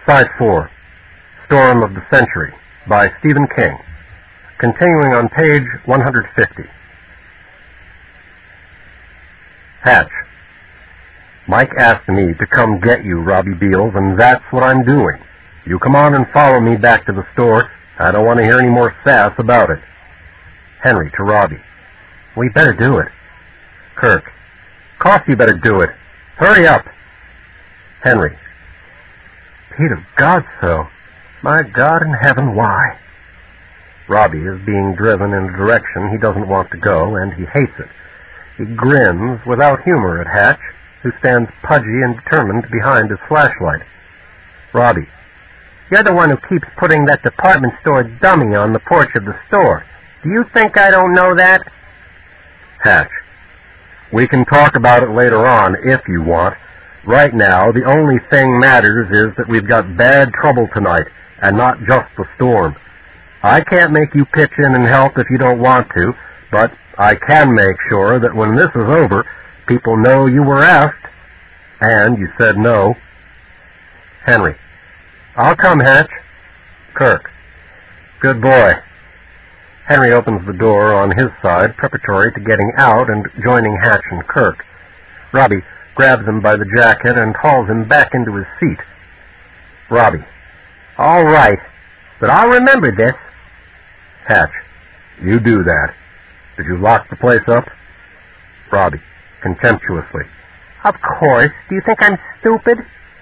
Side 4, Storm of the Century, by Stephen King, continuing on page 150. Hatch. Mike asked me to come get you, Robbie Beals, and that's what I'm doing. You come on and follow me back to the store. I don't want to hear any more sass about it. Henry to Robbie. We better do it. Kirk. Course you better do it. Hurry up. Henry. Pete of God, so. My God in heaven, why? Robbie is being driven in a direction he doesn't want to go, and he hates it. He grins without humor at Hatch, who stands pudgy and determined behind his flashlight. Robbie. You're the one who keeps putting that department store dummy on the porch of the store. Do you think I don't know that? Hatch. We can talk about it later on, if you want. Right now, the only thing matters is that we've got bad trouble tonight, and not just the storm. I can't make you pitch in and help if you don't want to, but I can make sure that when this is over, people know you were asked, and you said no. Henry. I'll come, Hatch. Kirk. Good boy. Henry opens the door on his side, preparatory to getting out and joining Hatch and Kirk. Robbie grabs him by the jacket and hauls him back into his seat. Robbie. All right, but I'll remember this. Hatch. You do that. Did you lock the place up? Robbie, contemptuously. Of course. Do you think I'm stupid?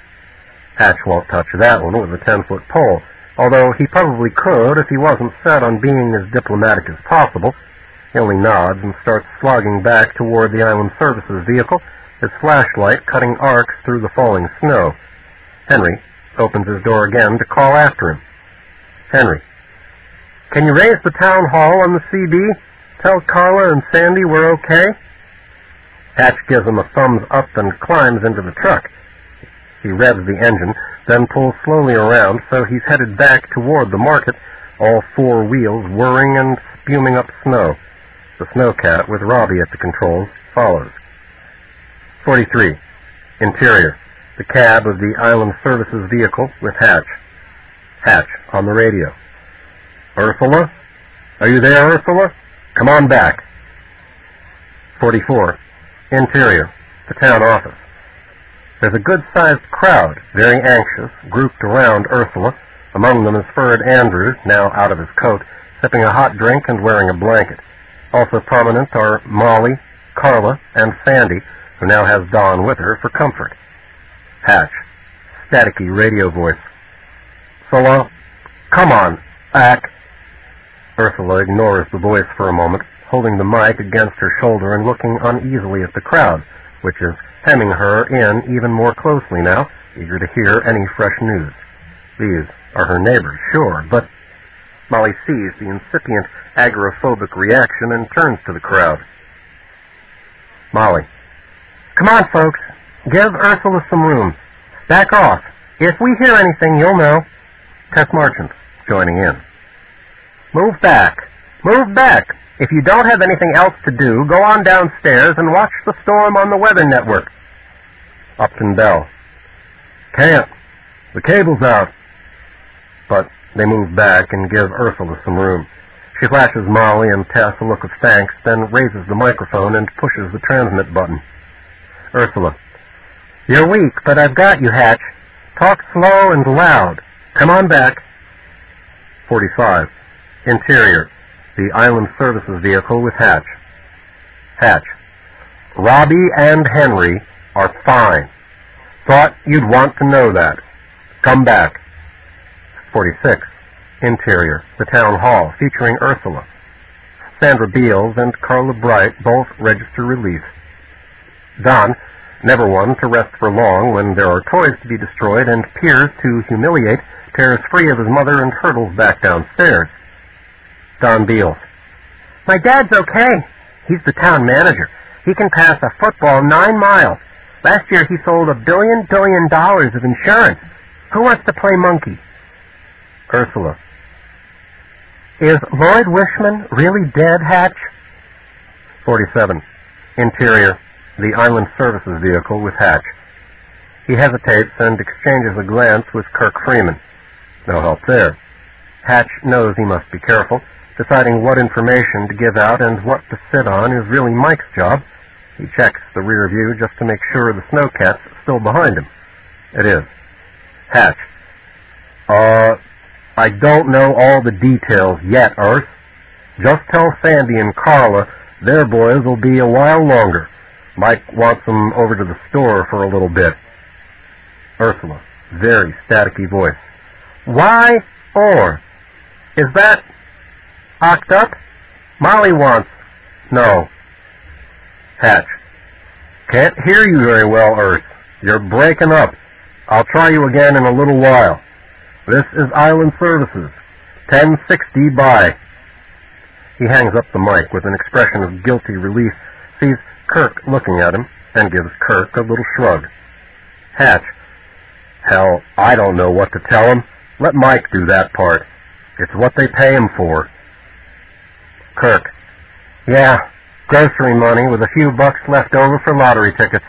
Hatch won't touch that one with a 10-foot pole, although he probably could if he wasn't set on being as diplomatic as possible. He only nods and starts slogging back toward the Island Services vehicle, his flashlight cutting arcs through the falling snow. Henry opens his door again to call after him. Henry. Can you raise the town hall on the CB? Tell Carla and Sandy we're okay? Hatch gives him a thumbs up and climbs into the truck. He revs the engine, then pulls slowly around, so he's headed back toward the market, all four wheels whirring and spuming up snow. The snowcat, with Robbie at the controls, follows. 43. Interior. The cab of the Island Services vehicle with Hatch. Hatch, on the radio. Ursula? Are you there, Ursula? Come on back. 44. Interior. The town office. There's a good-sized crowd, very anxious, grouped around Ursula. Among them is Ferd Andrews, now out of his coat, sipping a hot drink and wearing a blanket. Also prominent are Molly, Carla, and Sandy, who now has Don with her for comfort. Hatch. Staticky radio voice. Ursula, come on, back. Ursula ignores the voice for a moment, holding the mic against her shoulder and looking uneasily at the crowd, which is hemming her in even more closely now, eager to hear any fresh news. These are her neighbors, sure, but Molly sees the incipient agoraphobic reaction and turns to the crowd. Molly. Come on, folks. Give Ursula some room. Back off. If we hear anything, you'll know. Tess Marchant, joining in. Move back. Move back. If you don't have anything else to do, go on downstairs and watch the storm on the Weather Network. Upton Bell. Can't. The cable's out. But they move back and give Ursula some room. She flashes Molly and Tess a look of thanks, then raises the microphone and pushes the transmit button. Ursula. You're weak, but I've got you, Hatch. Talk slow and loud. Come on back. 45. Interior. The Island Services vehicle with Hatch. Hatch. Robbie and Henry are fine. Thought you'd want to know that. Come back. 46. Interior. The town hall, featuring Ursula. Sandra Beals and Carla Bright both register release. Don, never one to rest for long when there are toys to be destroyed and peers to humiliate, tears free of his mother and hurtles back downstairs. Don Beals. My dad's okay. He's the town manager. He can pass a football 9 miles. Last year he sold $1 billion of insurance. Who wants to play monkey? Ursula. Is Lloyd Wishman really dead, Hatch? 47. Interior. The Island Services vehicle with Hatch. He hesitates and exchanges a glance with Kirk Freeman. No help there. Hatch knows he must be careful. Deciding what information to give out and what to sit on is really Mike's job. He checks the rear view just to make sure the snowcat's still behind him. It is. Hatch. I don't know all the details yet, Earth. Just tell Sandy and Carla their boys will be a while longer. Mike wants them over to the store for a little bit. Ursula. Very staticky voice. Why or? Is that locked up? Molly wants. No. Hatch. Can't hear you very well, Earth. You're breaking up. I'll try you again in a little while. This is Island Services. 1060 by. He hangs up the mic with an expression of guilty relief, sees Kirk looking at him, and gives Kirk a little shrug. Hatch. Hell, I don't know what to tell him. Let Mike do that part. It's what they pay him for. Kirk. Yeah, grocery money with a few bucks left over for lottery tickets.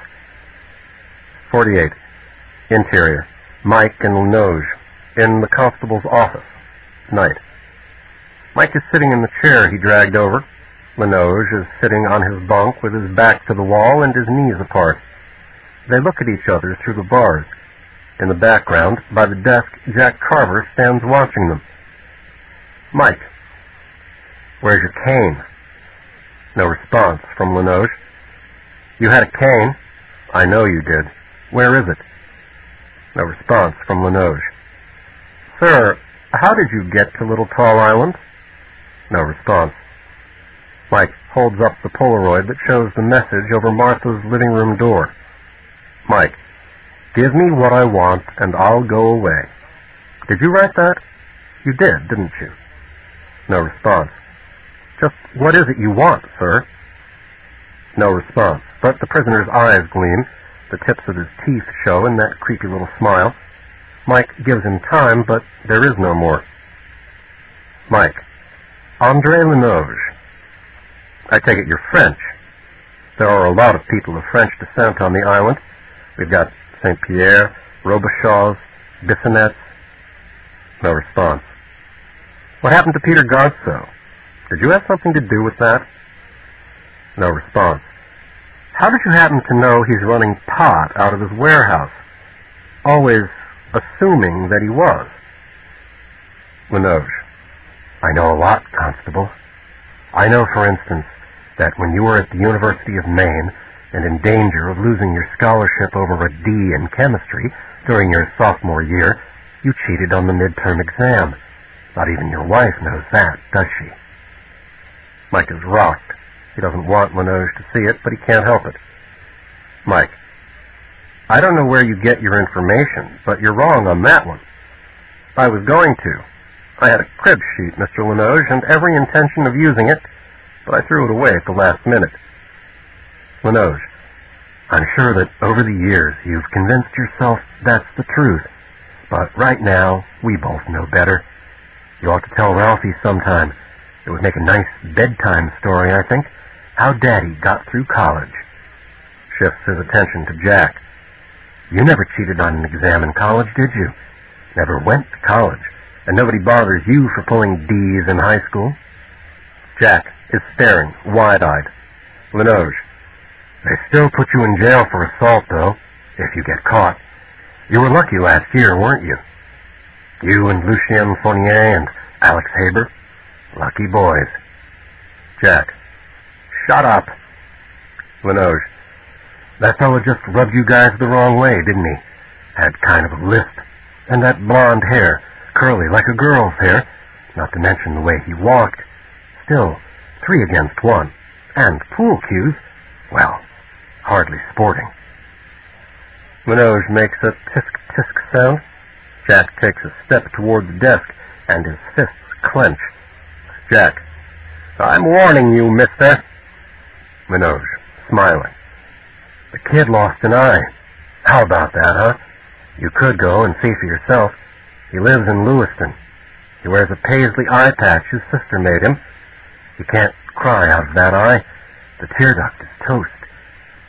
48. Interior. Mike and Linoge. In the constable's office. Night. Mike is sitting in the chair he dragged over. Linoge is sitting on his bunk with his back to the wall and his knees apart. They look at each other through the bars. In the background, by the desk, Jack Carver stands watching them. Mike. Where's your cane? No response from Linoge. You had a cane? I know you did. Where is it? No response from Linoge. Sir, how did you get to Little Tall Island? No response. Mike holds up the Polaroid that shows the message over Martha's living room door. Mike. Give me what I want, and I'll go away. Did you write that? You did, didn't you? No response. Just what is it you want, sir? No response, but the prisoner's eyes gleam. The tips of his teeth show in that creepy little smile. Mike gives him time, but there is no more. Mike. Andre Linoge. I take it you're French. There are a lot of people of French descent on the island. We've got St. Pierre, Robichaud's, Bissonnets. No response. What happened to Peter Godsoe? Did you have something to do with that? No response. How did you happen to know he's running pot out of his warehouse? Always assuming that he was. Linoge. I know a lot, Constable. I know, for instance, that when you were at the University of Maine and in danger of losing your scholarship over a D in chemistry during your sophomore year, you cheated on the midterm exam. Not even your wife knows that, does she? Mike is rocked. He doesn't want Linoge to see it, but he can't help it. Mike. I don't know where you get your information, but you're wrong on that one. I was going to. I had a crib sheet, Mr. Linoge, and every intention of using it, but I threw it away at the last minute. Linoge. I'm sure that over the years you've convinced yourself that's the truth, but right now we both know better. You ought to tell Ralphie sometime. It would make a nice bedtime story, I think, how Daddy got through college. Shifts his attention to Jack. You never cheated on an exam in college, did you? Never went to college, and nobody bothers you for pulling D's in high school. Jack is staring, wide-eyed. Linoge. They still put you in jail for assault, though, if you get caught. You were lucky last year, weren't you? You and Lucien Fournier and Alex Haber. Lucky boys. Jack. Shut up. Linoge. That fellow just rubbed you guys the wrong way, didn't he? Had kind of a lisp. And that blonde hair, curly like a girl's hair, not to mention the way he walked. Still, 3 against 1. And pool cues, well, hardly sporting. Linoge makes a tisk-tisk sound. Jack takes a step toward the desk, and his fists clench. Jack. I'm warning you, mister. Linoge, smiling. The kid lost an eye. How about that, huh? You could go and see for yourself. He lives in Lewiston. He wears a paisley eye patch his sister made him. He can't cry out of that eye. The tear duct is toast.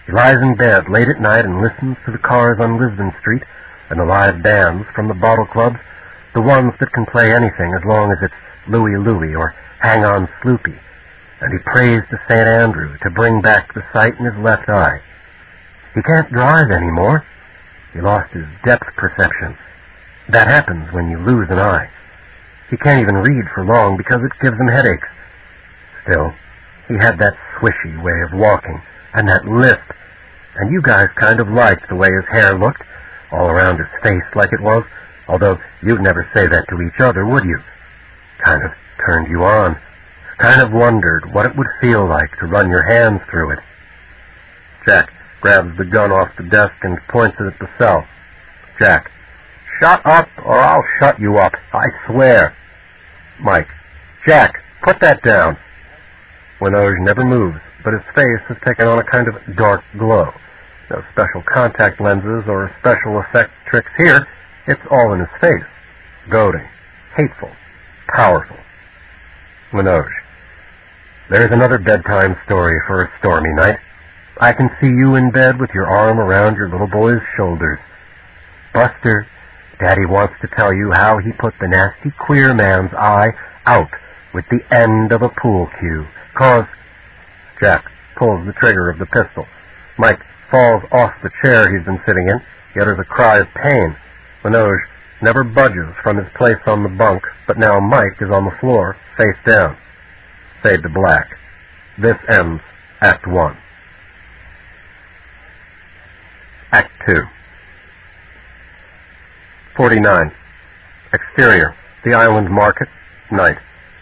He lies in bed late at night and listens to the cars on Lisbon Street and the live bands from the bottle clubs, the ones that can play anything as long as it's Louie Louie or Hang On Sloopy, and he prays to St. Andrew to bring back the sight in his left eye. He can't drive anymore. He lost his depth perception. That happens when you lose an eye. He can't even read for long because it gives him headaches. Still, he had that swishy way of walking and that lisp, and you guys kind of liked the way his hair looked, all around his face like it was, although you'd never say that to each other, would you? Kind of turned you on. Kind of wondered what it would feel like to run your hands through it. Jack grabs the gun off the desk and points it at the cell. Jack, shut up or I'll shut you up, I swear. Mike, Jack, put that down. Linoge never moves, but his face has taken on a kind of dark glow. No special contact lenses or special effect tricks here. It's all in his face. Goading, hateful, powerful. Linoge, there's another bedtime story for a stormy night. I can see you in bed with your arm around your little boy's shoulders. Buster, Daddy wants to tell you how he put the nasty queer man's eye out with the end of a pool cue. 'Cause... Jack pulls the trigger of the pistol. Mike falls off the chair he's been sitting in. He utters a cry of pain. Linoge never budges from his place on the bunk, but now Mike is on the floor, face down. Fade to black. This ends Act 1. Act 2. 49. Exterior. The island market. Night.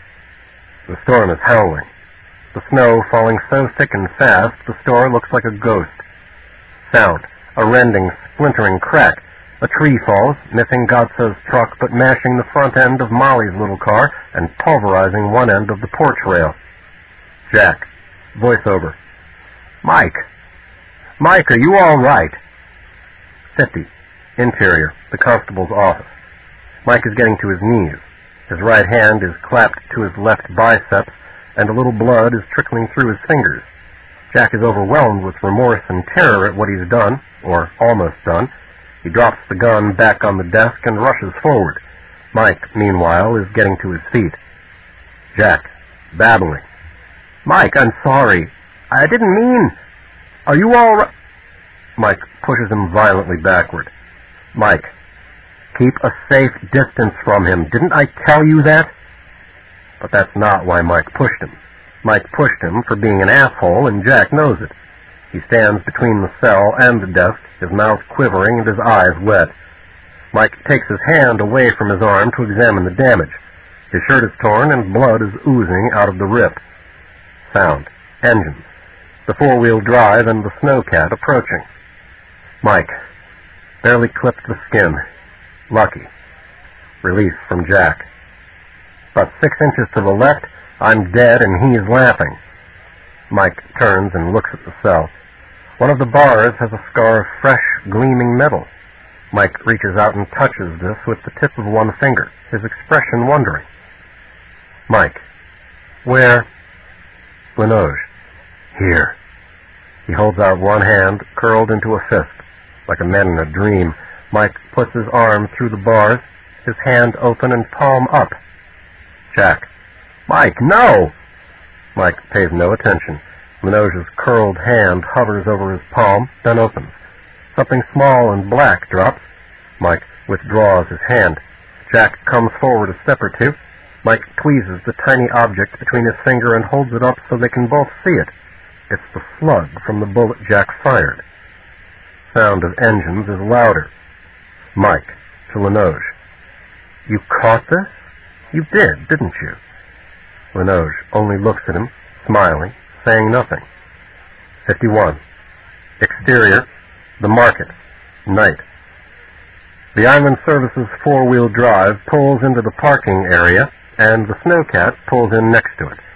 The storm is howling. The snow falling so thick and fast, the store looks like a ghost. Sound. A rending, splintering crack. A tree falls, missing Godso's truck, but mashing the front end of Molly's little car and pulverizing one end of the porch rail. Jack. Voiceover. Mike! Mike, are you all right? 50. Interior. The constable's office. Mike is getting to his knees. His right hand is clapped to his left biceps, and a little blood is trickling through his fingers. Jack is overwhelmed with remorse and terror at what he's done, or almost done. He drops the gun back on the desk and rushes forward. Mike, meanwhile, is getting to his feet. Jack, babbling. Mike, I'm sorry. I didn't mean... Are you all right? Mike pushes him violently backward. Mike, keep a safe distance from him. Didn't I tell you that? But that's not why Mike pushed him. Mike pushed him for being an asshole, and Jack knows it. He stands between the cell and the desk, his mouth quivering and his eyes wet. Mike takes his hand away from his arm to examine the damage. His shirt is torn and blood is oozing out of the rip. Sound. Engines. The four-wheel drive and the snowcat approaching. Mike. Barely clipped the skin. Lucky. Relief from Jack. About 6 inches to the left, I'm dead and he's laughing. Mike turns and looks at the cell. One of the bars has a scar of fresh, gleaming metal. Mike reaches out and touches this with the tip of one finger, his expression wondering. Mike. Where? Linoge. Here. He holds out one hand, curled into a fist. Like a man in a dream, Mike puts his arm through the bars, his hand open and palm up. Jack. Mike, no! Mike pays no attention. Linoge's curled hand hovers over his palm, then opens. Something small and black drops. Mike withdraws his hand. Jack comes forward a step or two. Mike tweezes the tiny object between his finger and holds it up so they can both see it. It's the slug from the bullet Jack fired. Sound of engines is louder. Mike, to Linoge. You caught this? You did, didn't you? Linoge only looks at him, smiling, saying nothing. 51. Exterior, the market, night. The Island Services four-wheel drive pulls into the parking area, and the snowcat pulls in next to it.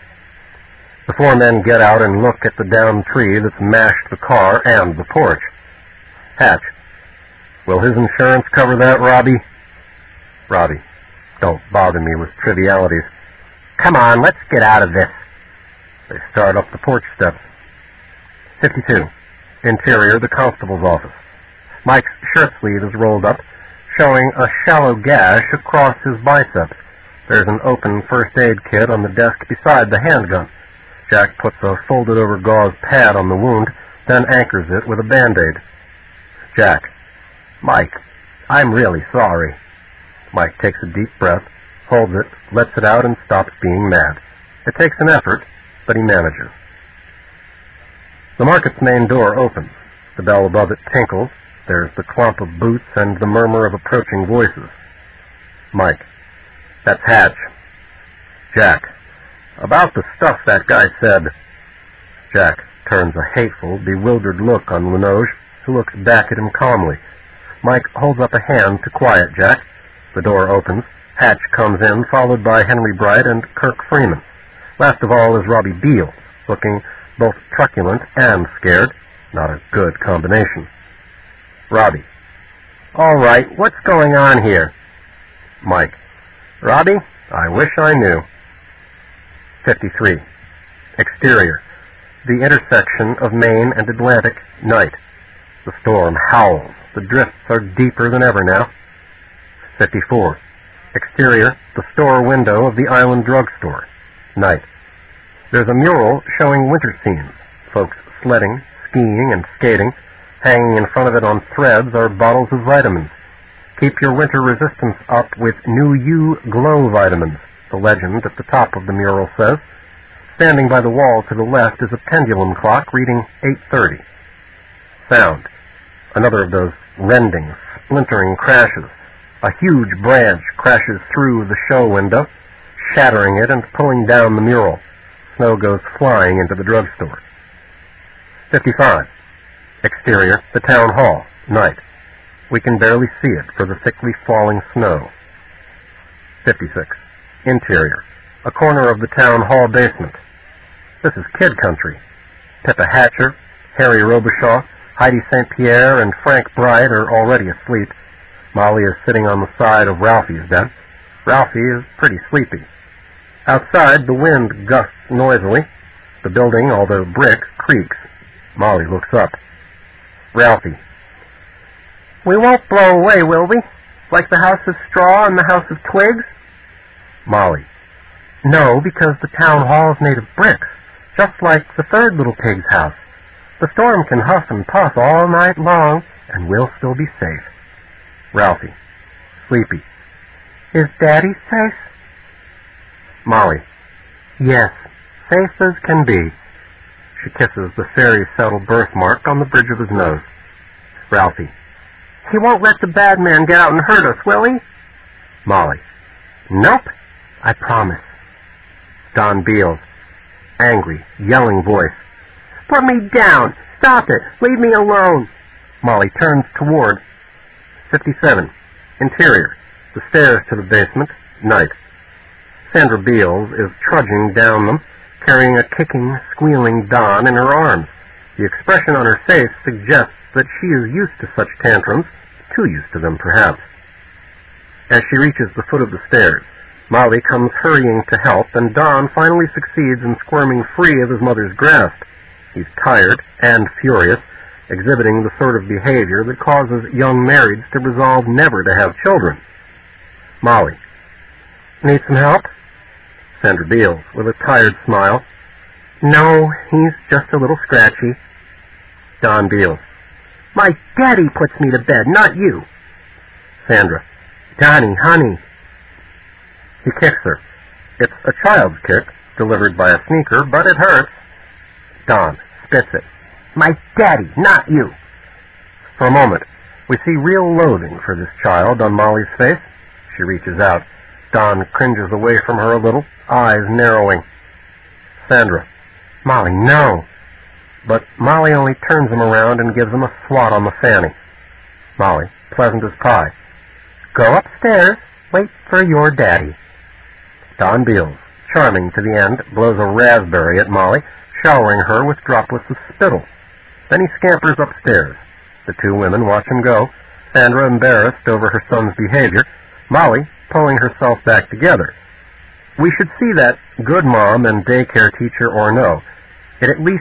The four men get out and look at the downed tree that's mashed the car and the porch. Hatch. Will his insurance cover that, Robbie? Robbie. Don't bother me with trivialities. Come on, let's get out of this. They start up the porch steps. 52. Interior, the constable's office. Mike's shirt sleeve is rolled up, showing a shallow gash across his biceps. There's an open first aid kit on the desk beside the handgun. Jack puts a folded-over gauze pad on the wound, then anchors it with a Band-Aid. Jack. Mike, I'm really sorry. Mike takes a deep breath, holds it, lets it out, and stops being mad. It takes an effort, but he manages. The market's main door opens. The bell above it tinkles. There's the clomp of boots and the murmur of approaching voices. Mike. That's Hatch. Jack. About the stuff that guy said. Jack turns a hateful, bewildered look on Linoge, who looks back at him calmly. Mike holds up a hand to quiet Jack. The door opens. Hatch comes in, followed by Henry Bright and Kirk Freeman. Last of all is Robbie Beals, looking both truculent and scared. Not a good combination. Robbie. All right, what's going on here? Mike. Robbie, I wish I knew. 53. Exterior. The intersection of Main and Atlantic, night. The storm howls. The drifts are deeper than ever now. 54. Exterior. The store window of the Island Drugstore, night. There's a mural showing winter scenes. Folks sledding, skiing, and skating. Hanging in front of it on threads are bottles of vitamins. Keep your winter resistance up with New You Glow vitamins, the legend at the top of the mural says. Standing by the wall to the left is a pendulum clock reading 8:30. Sound. Another of those rending, splintering crashes. A huge branch crashes through the show window, shattering it and pulling down the mural. Snow goes flying into the drugstore. 55. Exterior, the town hall, night. We can barely see it for the thickly falling snow. 56. Interior, a corner of the town hall basement. This is kid country. Pippa Hatcher, Harry Robichaud, Heidi St. Pierre, and Frank Bright are already asleep. Molly is sitting on the side of Ralphie's bed. Ralphie is pretty sleepy. Outside, the wind gusts noisily. The building, although brick, creaks. Molly looks up. Ralphie. We won't blow away, will we? Like the house of straw and the house of twigs? Molly. No, because the town hall's made of bricks, just like the third little pig's house. The storm can huff and puff all night long, and we'll still be safe. Ralphie. Sleepy. Is Daddy safe? Molly. Yes, safe as can be. She kisses the fairy-settled birthmark on the bridge of his nose. Ralphie. He won't let the bad man get out and hurt us, will he? Molly. Nope, I promise. Don Beals. Angry, yelling voice. Put me down! Stop it! Leave me alone! Molly turns toward. 57. Interior. The stairs to the basement, night. Sandra Beals is trudging down them, carrying a kicking, squealing Don in her arms. The expression on her face suggests that she is used to such tantrums, too used to them, perhaps. As she reaches the foot of the stairs, Molly comes hurrying to help, and Don finally succeeds in squirming free of his mother's grasp. He's tired and furious, exhibiting the sort of behavior that causes young marrieds to resolve never to have children. Molly. Need some help? Sandra Beals, with a tired smile. No, he's just a little scratchy. Don Beals. My daddy puts me to bed, not you. Sandra. Donnie, honey. He kicks her. It's a child's kick, delivered by a sneaker, but it hurts. Don spits it. My daddy, not you. For a moment, we see real loathing for this child on Molly's face. She reaches out. Don cringes away from her a little, eyes narrowing. Sandra. Molly, no. But Molly only turns him around and gives him a swat on the fanny. Molly, pleasant as pie. Go upstairs. Wait for your daddy. Don Beals, charming to the end, blows a raspberry at Molly, showering her with droplets of spittle. Then he scampers upstairs. The two women watch him go, Sandra embarrassed over her son's behavior, Molly pulling herself back together. We should see that, good mom and daycare teacher or no, it at least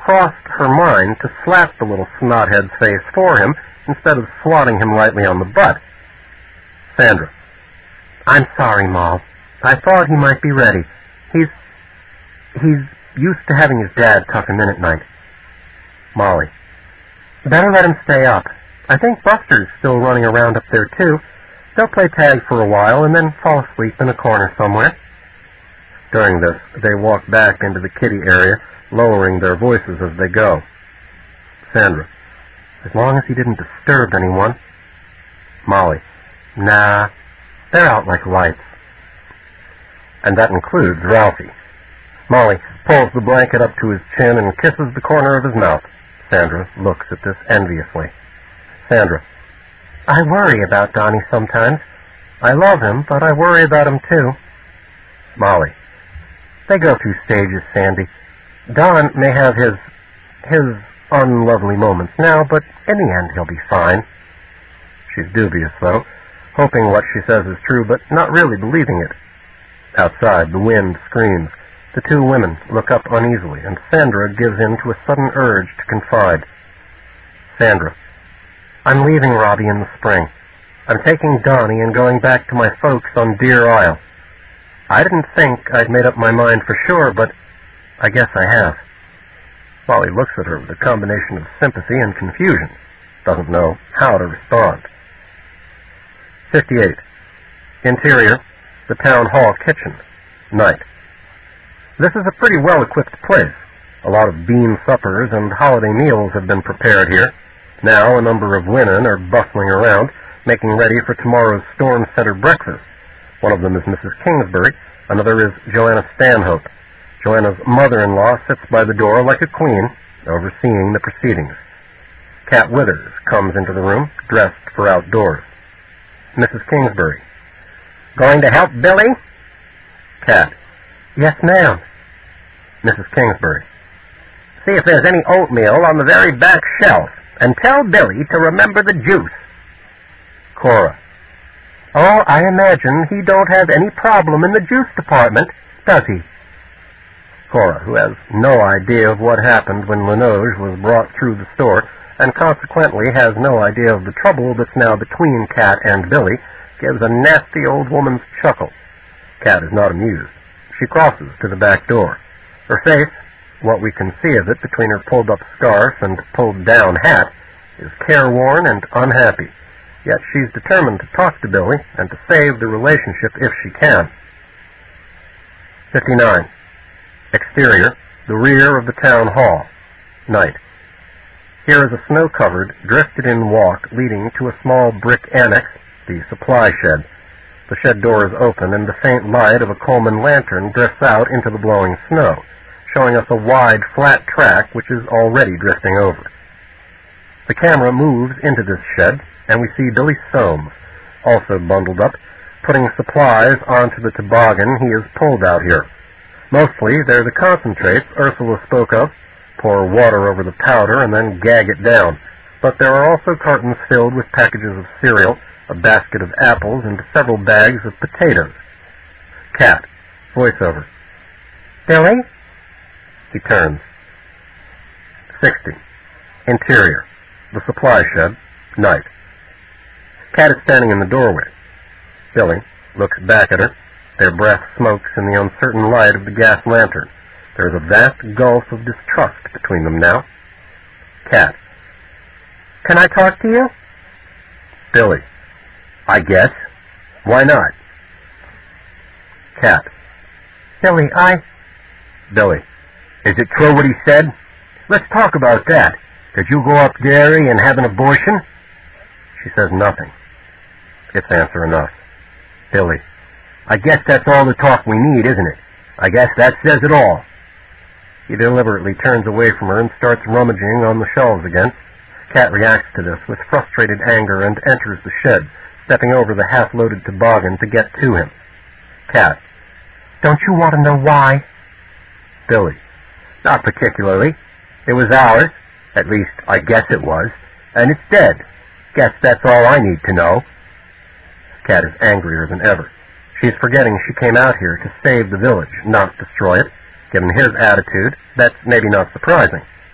crossed her mind to slap the little snothead's face for him instead of swatting him lightly on the butt. Sandra. I'm sorry, Moll. I thought he might be ready. He's used to having his dad tuck him in at night. Molly. Better let him stay up. I think Buster's still running around up there, too. They'll play tag for a while and then fall asleep in a corner somewhere. During this, they walk back into the kiddie area, lowering their voices as they go. Sandra. As long as he didn't disturb anyone. Molly. Nah, they're out like lights. And that includes Ralphie. Molly pulls the blanket up to his chin and kisses the corner of his mouth. Sandra looks at this enviously. Sandra. I worry about Donnie sometimes. I love him, but I worry about him too. Molly. They go through stages, Sandy. Don may have his unlovely moments now, but in the end he'll be fine. She's dubious, though, hoping what she says is true, but not really believing it. Outside, the wind screams. The two women look up uneasily, and Sandra gives in to a sudden urge to confide. Sandra. I'm leaving Robbie in the spring. I'm taking Donnie and going back to my folks on Deer Isle. I didn't think I'd made up my mind for sure, but I guess I have. Molly looks at her with a combination of sympathy and confusion. Doesn't know how to respond. 58. Interior, the town hall kitchen. Night. This is a pretty well-equipped place. A lot of bean suppers and holiday meals have been prepared here. Now a number of women are bustling around, making ready for tomorrow's Storm Center breakfast. One of them is Mrs. Kingsbury, another is Joanna Stanhope. Joanna's mother-in-law sits by the door like a queen, overseeing the proceedings. Cat Withers comes into the room, dressed for outdoors. Mrs. Kingsbury. Going to help Billy? Cat. Yes, ma'am. Mrs. Kingsbury. See if there's any oatmeal on the very back shelf, and tell Billy to remember the juice. Cora. Oh, I imagine he don't have any problem in the juice department, does he? Cora, who has no idea of what happened when Linoge was brought through the store, and consequently has no idea of the trouble that's now between Cat and Billy, gives a nasty old woman's chuckle. Cat is not amused. She crosses to the back door. Her face, what we can see of it between her pulled-up scarf and pulled-down hat, is careworn and unhappy. Yet she's determined to talk to Billy and to save the relationship if she can. 59. Exterior, the rear of the town hall. Night. Here is a snow-covered, drifted-in walk leading to a small brick annex, the supply shed. The shed door is open, and the faint light of a Coleman lantern drifts out into the blowing snow, showing us a wide, flat track which is already drifting over. The camera moves into this shed, and we see Billy Soames, also bundled up, putting supplies onto the toboggan he has pulled out here. Mostly they're the concentrates Ursula spoke of. Pour water over the powder and then gag it down. But there are also cartons filled with packages of cereal, a basket of apples, and several bags of potatoes. Cat. Voiceover. Billy? He turns. 60. Interior. The supply shed. Night. Cat is standing in the doorway. Billy looks back at her. Their breath smokes in the uncertain light of the gas lantern. There is a vast gulf of distrust between them now. Cat. Can I talk to you? Billy. I guess. Why not? Cat. Billy, Billy. Is it true what he said? Let's talk about that. Did you go up dairy and have an abortion? She says nothing. It's answer enough. Billy. I guess that's all the talk we need, isn't it? I guess that says it all. He deliberately turns away from her and starts rummaging on the shelves again. Cat reacts to this with frustrated anger and enters the shed, stepping over the half-loaded toboggan to get to him. Cat. Don't you want to know why? Billy. Not particularly. It was ours. At least, I guess it was. And it's dead. Guess that's all I need to know. Cat is angrier than ever. She's forgetting she came out here to save the village, not destroy it. Given his attitude, that's maybe not surprising.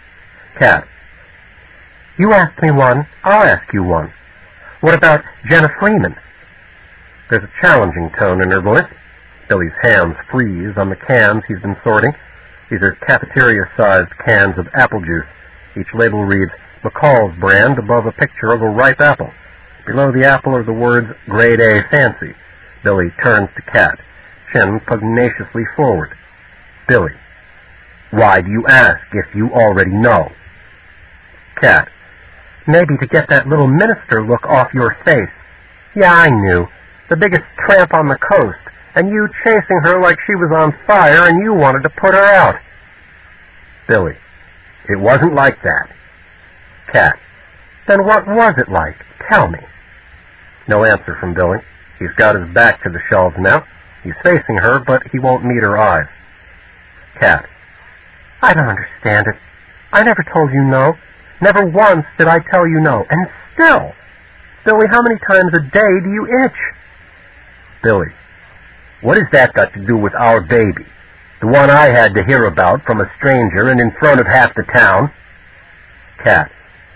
Cat. You asked me one, I'll ask you one. What about Jenna Freeman? There's a challenging tone in her voice. Billy's hands freeze on the cans he's been sorting. These are cafeteria-sized cans of apple juice. Each label reads McCall's brand above a picture of a ripe apple. Below the apple are the words Grade A Fancy. Billy turns to Cat, chin pugnaciously forward. Billy. Why do you ask if you already know? Cat. Maybe to get that little minister look off your face. Yeah, I knew. The biggest tramp on the coast, and you chasing her like she was on fire and you wanted to put her out. Billy. It wasn't like that. Cat. Then what was it like? Tell me. No answer from Billy. He's got his back to the shelves now. He's facing her, but he won't meet her eyes. Cat. I don't understand it. I never told you no. Never once did I tell you no. And still. Billy, how many times a day do you itch? Billy. What has that got to do with our baby? The one I had to hear about from a stranger and in front of half the town? Cat.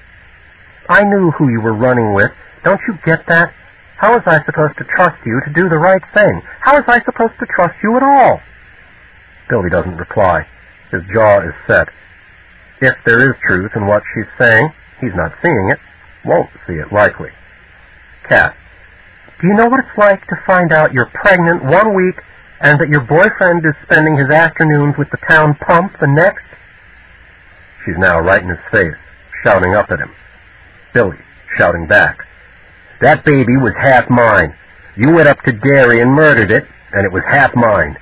I knew who you were running with. Don't you get that? How was I supposed to trust you to do the right thing? How was I supposed to trust you at all? Billy doesn't reply. His jaw is set. If there is truth in what she's saying, he's not seeing it, won't see it likely. Cat. Do you know what it's like to find out you're pregnant 1 week and that your boyfriend is spending his afternoons with the town pump the next? She's now right in his face, shouting up at him. Billy, shouting back. That baby was half mine. You went up to Derry and murdered it, and it was half mine.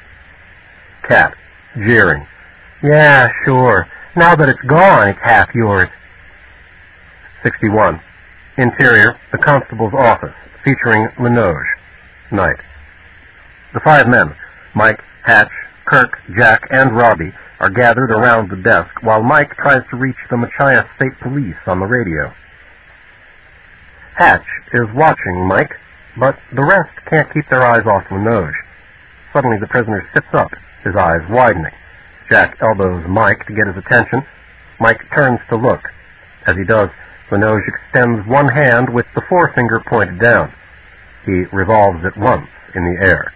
Cat, jeering. Yeah, sure. Now that it's gone, it's half yours. 61. Interior, the constable's office, featuring Linoge. Night. The 5 men, Mike, Hatch, Kirk, Jack, and Robbie, are gathered around the desk while Mike tries to reach the Machias State Police on the radio. Hatch is watching Mike, but the rest can't keep their eyes off Linoge. Suddenly the prisoner sits up, his eyes widening. Jack elbows Mike to get his attention. Mike turns to look. As he does, Linoge extends one hand with the forefinger pointed down. He revolves it once in the air.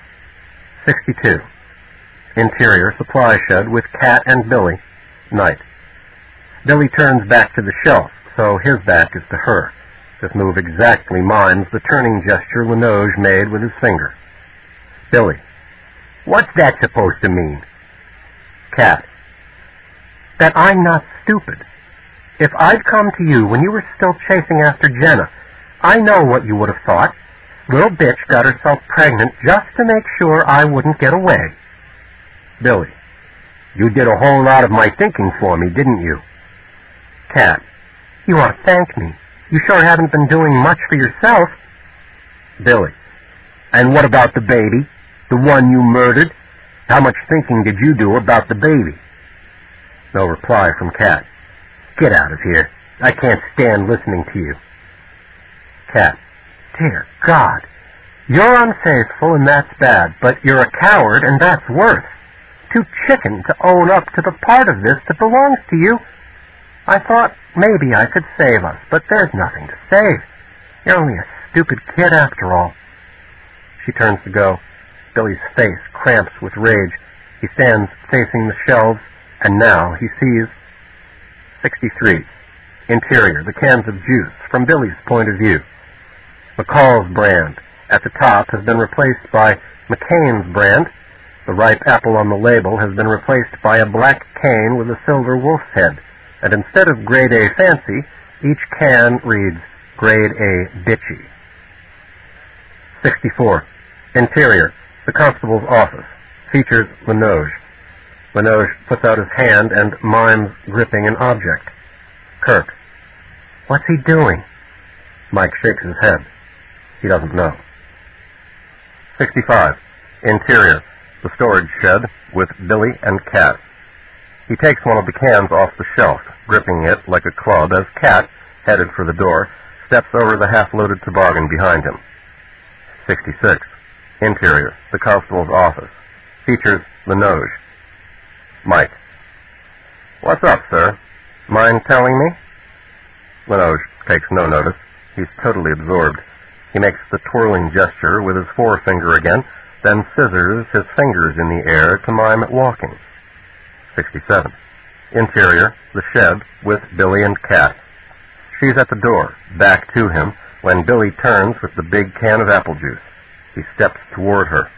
62. Interior supply shed with Cat and Billy. Night. Billy turns back to the shelf, so his back is to her. This move exactly mimes the turning gesture Linoge made with his finger. Billy. What's that supposed to mean? Cat. That I'm not stupid. If I'd come to you when you were still chasing after Jenna, I know what you would have thought. Little bitch got herself pregnant just to make sure I wouldn't get away. Billy. You did a whole lot of my thinking for me, didn't you? Cat. You ought to thank me. You sure haven't been doing much for yourself. Billy. And what about the baby? The one you murdered? How much thinking did you do about the baby? No reply from Cat. Get out of here. I can't stand listening to you. Cat. Dear God. You're unfaithful and that's bad, but you're a coward and that's worse. Too chicken to own up to the part of this that belongs to you. I thought maybe I could save us, but there's nothing to save. You're only a stupid kid after all. She turns to go. Billy's face cramps with rage. He stands facing the shelves, and now he sees 63. Interior, the cans of juice, from Billy's point of view. McCall's brand, at the top, has been replaced by McCain's brand. The ripe apple on the label has been replaced by a black cane with a silver wolf's head, and instead of Grade A Fancy, each can reads Grade A Bitchy. 64. Interior, the constable's office, features Linoge. Linoge puts out his hand and mimes gripping an object. Kirk. What's he doing? Mike shakes his head. He doesn't know. 65. Interior, the storage shed with Billy and Cat. He takes one of the cans off the shelf, gripping it like a club as Cat, headed for the door, steps over the half-loaded toboggan behind him. 66. Interior, the constable's office, features Linoge. Mike. What's up, sir? Mind telling me? Linoge takes no notice. He's totally absorbed. He makes the twirling gesture with his forefinger again, then scissors his fingers in the air to mime walking. 67. Interior, the shed, with Billy and Cat. She's at the door, back to him, when Billy turns with the big can of apple juice. He steps toward her.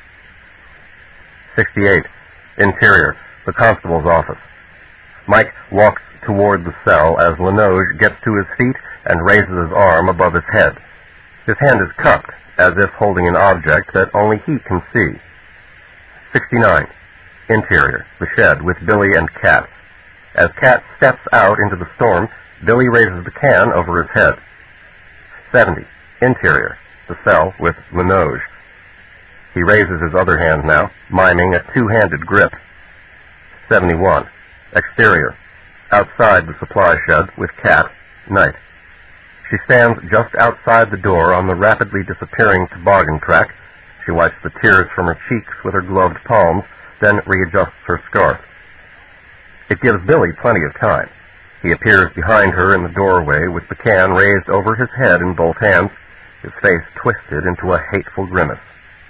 68. Interior, the constable's office. Mike walks toward the cell as Linoge gets to his feet and raises his arm above his head. His hand is cupped, as if holding an object that only he can see. 69. Interior, the shed, with Billy and Cat. As Cat steps out into the storm, Billy raises the can over his head. 70. Interior, the cell, with Linoge. He raises his other hand now, miming a two-handed grip. 71. Exterior, outside the supply shed, with Cat, night. She stands just outside the door on the rapidly disappearing toboggan track. She wipes the tears from her cheeks with her gloved palms, then readjusts her scarf. It gives Billy plenty of time. He appears behind her in the doorway with the can raised over his head in both hands, his face twisted into a hateful grimace.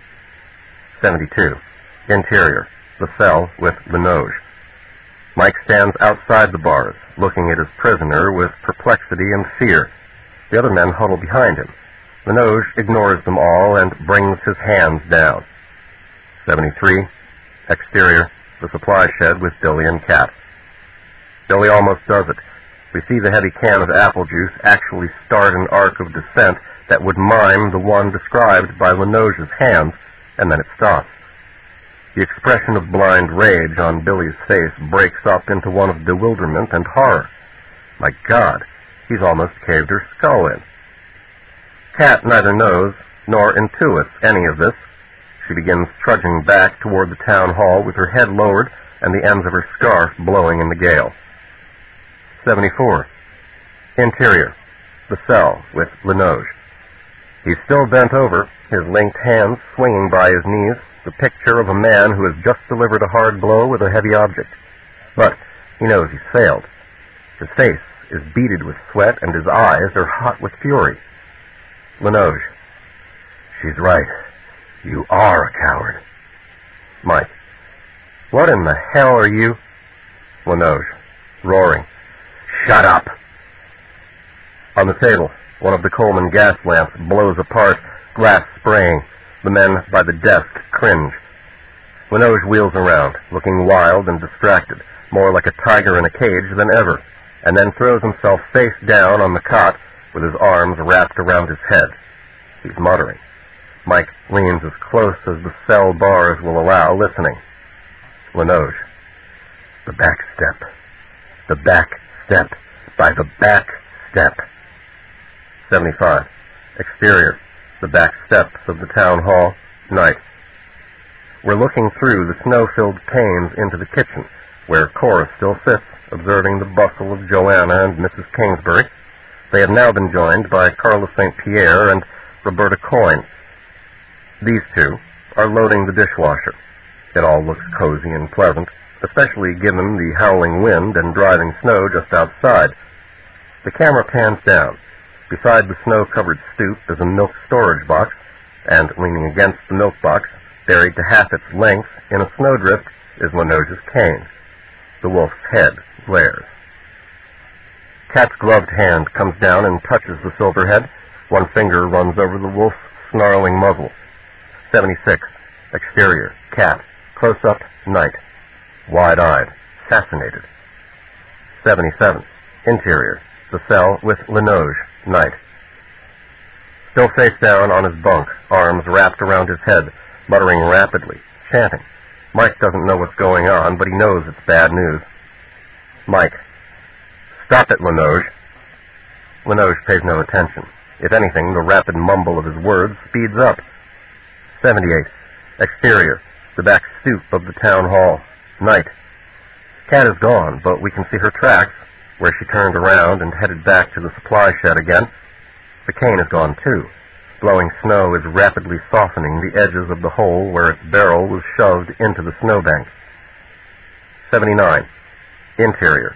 72. Interior, the cell, with Linoge. Mike stands outside the bars, looking at his prisoner with perplexity and fear. The other men huddle behind him. Linoge ignores them all and brings his hands down. 73. Exterior, the supply shed with Billy and Cat. Billy almost does it. We see the heavy can of apple juice actually start an arc of descent that would mime the one described by Linoge's hands, and then it stops. The expression of blind rage on Billy's face breaks up into one of bewilderment and horror. My God, he's almost caved her skull in. Cat neither knows nor intuits any of this. She begins trudging back toward the town hall with her head lowered and the ends of her scarf blowing in the gale. 74. Interior, the cell, with Linoge. He's still bent over, his linked hands swinging by his knees, the picture of a man who has just delivered a hard blow with a heavy object. But he knows he's failed. His face is beaded with sweat, and his eyes are hot with fury. Linoge. She's right. You are a coward. Mike. What in the hell are you? Linoge, roaring. Shut up! On the table, one of the Coleman gas lamps blows apart, glass spraying. The men by the desk cringe. Linoge wheels around, looking wild and distracted, more like a tiger in a cage than ever, and then throws himself face down on the cot with his arms wrapped around his head. He's muttering. Mike leans as close as the cell bars will allow, listening. Linoge. The back step. The back step. By the back step. 75. Exterior. The back steps of the town hall. Night. We're looking through the snow-filled panes into the kitchen, where Cora still sits, observing the bustle of Joanna and Mrs. Kingsbury. They have now been joined by Carla St. Pierre and Roberta Coyne. These two are loading the dishwasher. It all looks cozy and pleasant, especially given the howling wind and driving snow just outside. The camera pans down. Beside the snow-covered stoop is a milk storage box, and leaning against the milk box, buried to half its length in a snowdrift, is Linoge's cane. The wolf's head glares. Cat's gloved hand comes down and touches the silver head. One finger runs over the wolf's snarling muzzle. 76. Exterior. Cat. Close-up. Night. Wide-eyed. Fascinated. 77. Interior. The cell with Linoge. Night. Still face down on his bunk, arms wrapped around his head, muttering rapidly, chanting. Mike doesn't know what's going on, but he knows it's bad news. Mike. Stop it, Linoge. Linoge pays no attention. If anything, the rapid mumble of his words speeds up. 78. Exterior. The back stoop of the town hall. Night. Cat is gone, but we can see her tracks, where she turned around and headed back to the supply shed again. The cane is gone, too. Blowing snow is rapidly softening the edges of the hole where its barrel was shoved into the snowbank. 79. Interior.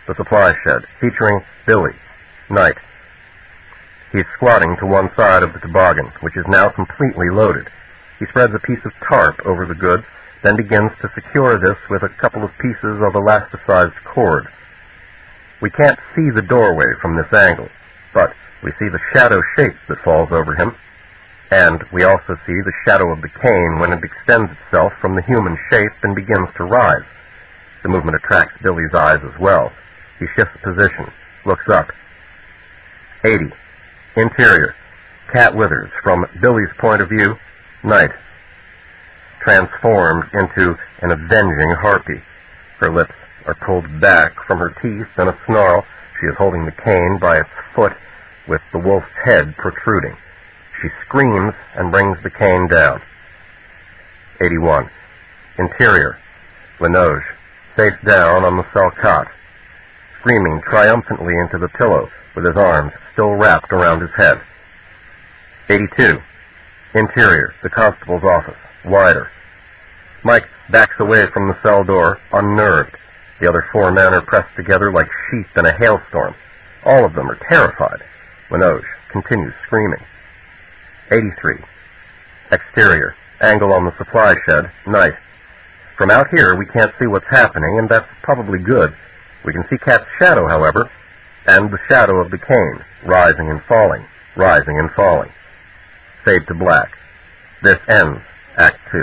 The supply shed, featuring Billy. Night. He's squatting to one side of the toboggan, which is now completely loaded. He spreads a piece of tarp over the goods, then begins to secure this with a couple of pieces of elasticized cord. We can't see the doorway from this angle, but we see the shadow shape that falls over him, and we also see the shadow of the cane when it extends itself from the human shape and begins to rise. The movement attracts Billy's eyes as well. He shifts position, looks up. 80. Interior. Cat Withers, from Billy's point of view. Night. Transformed into an avenging harpy. Her lips are pulled back from her teeth in a snarl. She is holding the cane by its foot with the wolf's head protruding. She screams and brings the cane down. 81. Interior. Linoge, face down on the cell cot, screaming triumphantly into the pillow with his arms still wrapped around his head. 82. Interior, the constable's office, wider. Mike backs away from the cell door, unnerved. The other 4 men are pressed together like sheep in a hailstorm. All of them are terrified. Linoge continues screaming. 83. Exterior, angle on the supply shed, night. From out here, we can't see what's happening, and that's probably good. We can see Cat's shadow, however, and the shadow of the cane, rising and falling, rising and falling. Fade to black. This ends Act 2.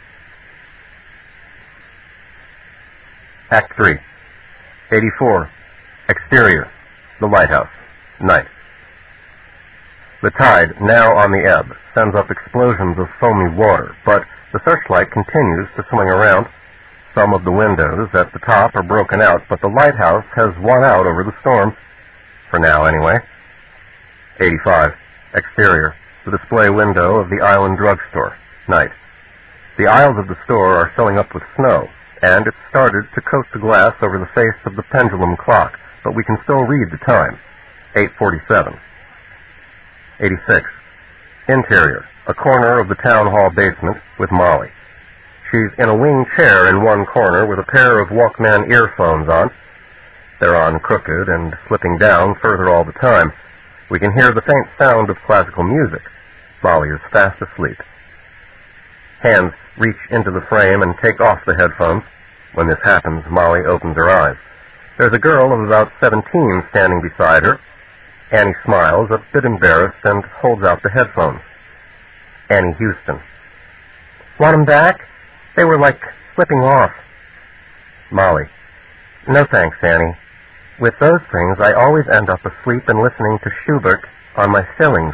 Act 3. 84. Exterior, the lighthouse, night. The tide, now on the ebb, sends up explosions of foamy water, but the searchlight continues to swing around. Some of the windows at the top are broken out, but the lighthouse has won out over the storm. For now, anyway. 85. Exterior, the display window of the Island drugstore, night. The aisles of the store are filling up with snow, and it's started to coat the glass over the face of the pendulum clock, but we can still read the time. 8:47. 86. Interior, a corner of the town hall basement with Molly. She's in a wing chair in one corner with a pair of Walkman earphones on. They're on crooked and slipping down further all the time. We can hear the faint sound of classical music. Molly is fast asleep. Hands reach into the frame and take off the headphones. When this happens, Molly opens her eyes. There's a girl of about 17 standing beside her. Annie smiles, a bit embarrassed, and holds out the headphones. Annie Houston. Want 'em back? They were like slipping off. Molly. No thanks, Annie. With those things, I always end up asleep and listening to Schubert on my fillings.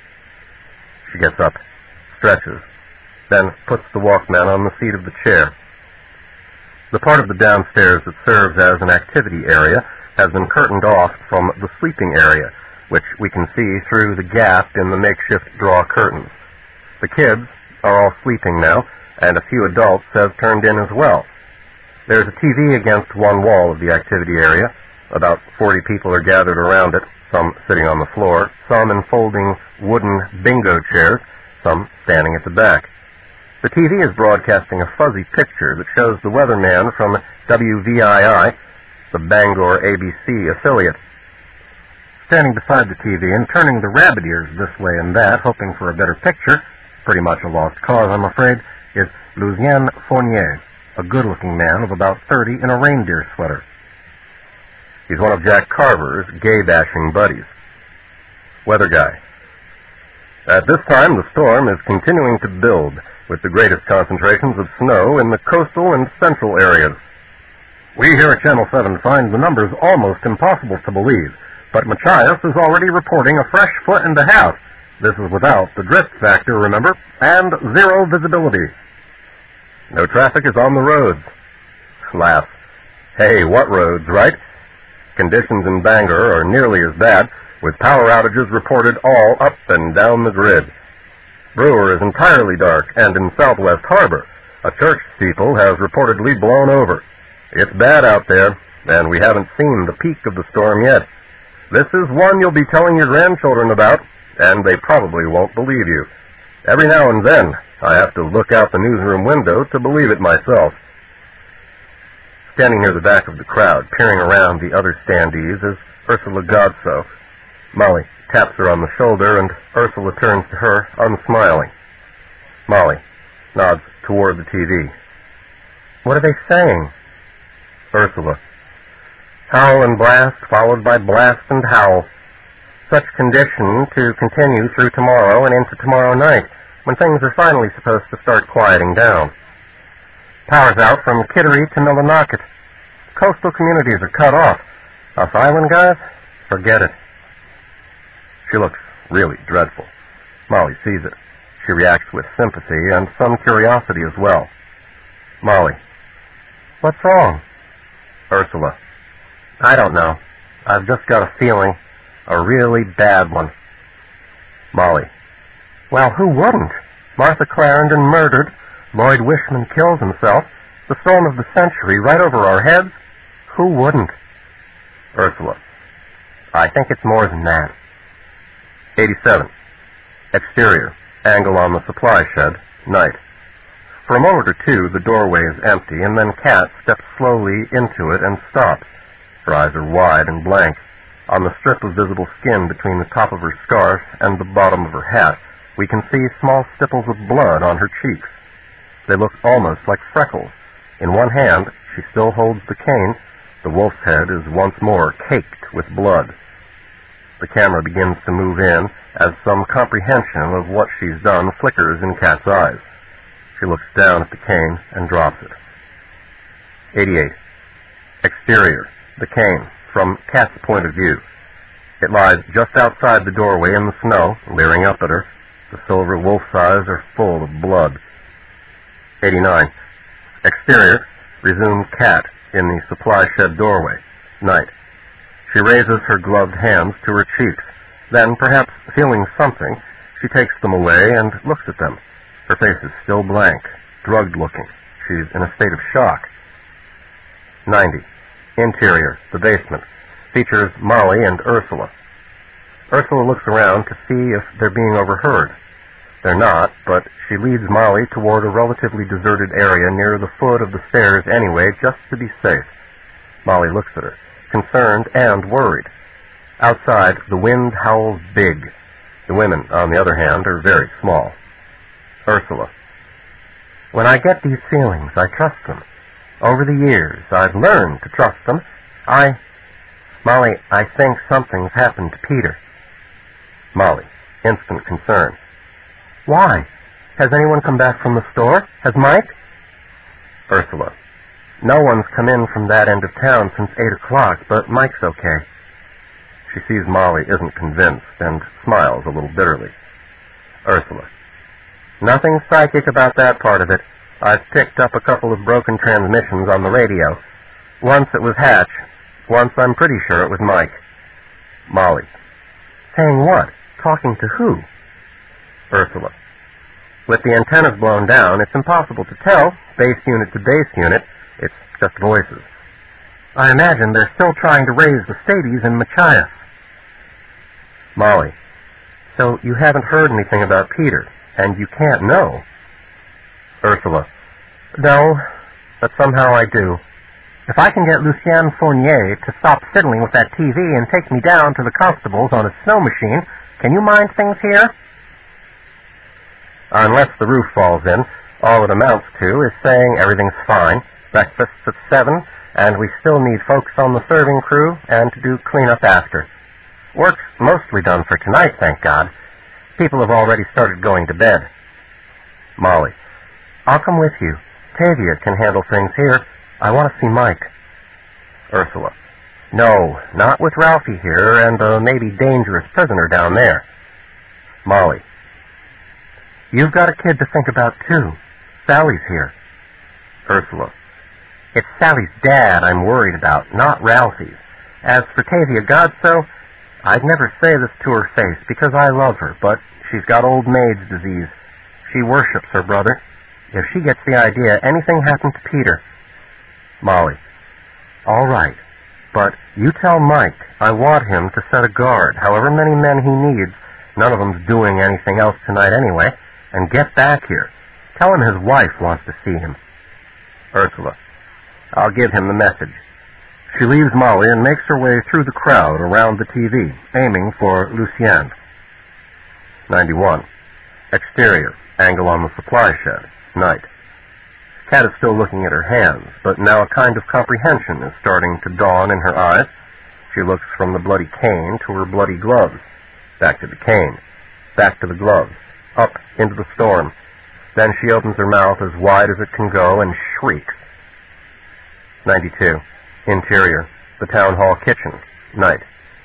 She gets up, stretches, then puts the Walkman on the seat of the chair. The part of the downstairs that serves as an activity area has been curtained off from the sleeping area, which we can see through the gap in the makeshift draw curtains. The kids are all sleeping now, and a few adults have turned in as well. There's a TV against one wall of the activity area. About 40 people are gathered around it, some sitting on the floor, some in folding wooden bingo chairs, some standing at the back. The TV is broadcasting a fuzzy picture that shows the weatherman from WVII, the Bangor ABC affiliate. Standing beside the TV and turning the rabbit ears this way and that, hoping for a better picture, pretty much a lost cause, I'm afraid, is Lucien Fournier, a good-looking man of about 30 in a reindeer sweater. He's one of Jack Carver's gay-bashing buddies. Weather guy. At this time, the storm is continuing to build, with the greatest concentrations of snow in the coastal and central areas. We here at Channel 7 find the numbers almost impossible to believe, but Machias is already reporting a fresh foot and a half. This is without the drift factor, remember, and zero visibility. No traffic is on the roads. Laugh. Hey, what roads, right? Conditions in Bangor are nearly as bad, with power outages reported all up and down the grid. Brewer is entirely dark, and in Southwest Harbor, a church steeple has reportedly blown over. It's bad out there, and we haven't seen the peak of the storm yet. This is one you'll be telling your grandchildren about, and they probably won't believe you. Every now and then, I have to look out the newsroom window to believe it myself. Standing near the back of the crowd, peering around the other standees, is Ursula Godso. Molly taps her on the shoulder, and Ursula turns to her, unsmiling. Molly nods toward the TV. What are they saying? Ursula. Howl and blast, followed by blast and howl. Such condition to continue through tomorrow and into tomorrow night, when things are finally supposed to start quieting down. Power's out from Kittery to Millinocket. Coastal communities are cut off. Us island guys? Forget it. She looks really dreadful. Molly sees it. She reacts with sympathy and some curiosity as well. Molly. What's wrong? Ursula. I don't know. I've just got a feeling. A really bad one. Molly. Well, who wouldn't? Martha Clarendon murdered. Lloyd Wishman kills himself. The storm of the century right over our heads. Who wouldn't? Ursula. I think it's more than that. 87. Exterior. Angle on the supply shed. Night. For a moment or two, the doorway is empty, and then Kat steps slowly into it and stops. Her eyes are wide and blank. On the strip of visible skin between the top of her scarf and the bottom of her hat, we can see small stipples of blood on her cheeks. They look almost like freckles. In one hand, she still holds the cane. The wolf's head is once more caked with blood. The camera begins to move in as some comprehension of what she's done flickers in Kat's eyes. She looks down at the cane and drops it. 88. Exterior. The cane, from Kat's point of view. It lies just outside the doorway in the snow, leering up at her. The silver wolf's eyes are full of blood. 89. Exterior. Resumes Kat in the supply shed doorway. Night. She raises her gloved hands to her cheeks. Then, perhaps feeling something, she takes them away and looks at them. Her face is still blank, drugged-looking. She's in a state of shock. 90. Interior, the basement, features Molly and Ursula. Ursula looks around to see if they're being overheard. They're not, but she leads Molly toward a relatively deserted area near the foot of the stairs anyway, just to be safe. Molly looks at her, concerned and worried. Outside, the wind howls big. The women, on the other hand, are very small. Ursula. When I get these feelings, I trust them. Over the years, I've learned to trust them. Molly, I think something's happened to Peter. Molly, instant concern. Why? Has anyone come back from the store? Has Mike? Ursula. No one's come in from that end of town since 8 o'clock, but Mike's okay. She sees Molly isn't convinced and smiles a little bitterly. Ursula. Nothing psychic about that part of it. I've picked up a couple of broken transmissions on the radio. Once it was Hatch. Once I'm pretty sure it was Mike. Molly. Saying what? Talking to who? Ursula. With the antennas blown down, it's impossible to tell, base unit to base unit. It's just voices. I imagine they're still trying to raise the Stadies in Machias. Molly. So you haven't heard anything about Peter, and you can't know. Ursula. No, but somehow I do. If I can get Lucien Fournier to stop fiddling with that TV and take me down to the constables on a snow machine, can you mind things here? Unless the roof falls in, all it amounts to is saying everything's fine, breakfast's at 7, and we still need folks on the serving crew and to do cleanup after. Work's mostly done for tonight, thank God. People have already started going to bed. Molly. I'll come with you. Tavia can handle things here. I want to see Mike. Ursula. No, not with Ralphie here and a maybe dangerous prisoner down there. Molly. You've got a kid to think about, too. Sally's here. Ursula. It's Sally's dad I'm worried about, not Ralphie's. As for Tavia Godso, I'd never say this to her face because I love her, but she's got old maid's disease. She worships her brother. If she gets the idea anything happened to Peter. Molly. All right, but you tell Mike I want him to set a guard, however many men he needs. None of them's doing anything else tonight anyway. And get back here. Tell him his wife wants to see him. Ursula. I'll give him the message. She leaves Molly and makes her way through the crowd around the TV, aiming for Lucien. 91. Exterior, angle on the supply shed, night. Kat is still looking at her hands, but now a kind of comprehension is starting to dawn in her eyes. She looks from the bloody cane to her bloody gloves, back to the cane, back to the gloves, up into the storm. Then she opens her mouth as wide as it can go and shrieks. 92. Interior, the town hall kitchen, night.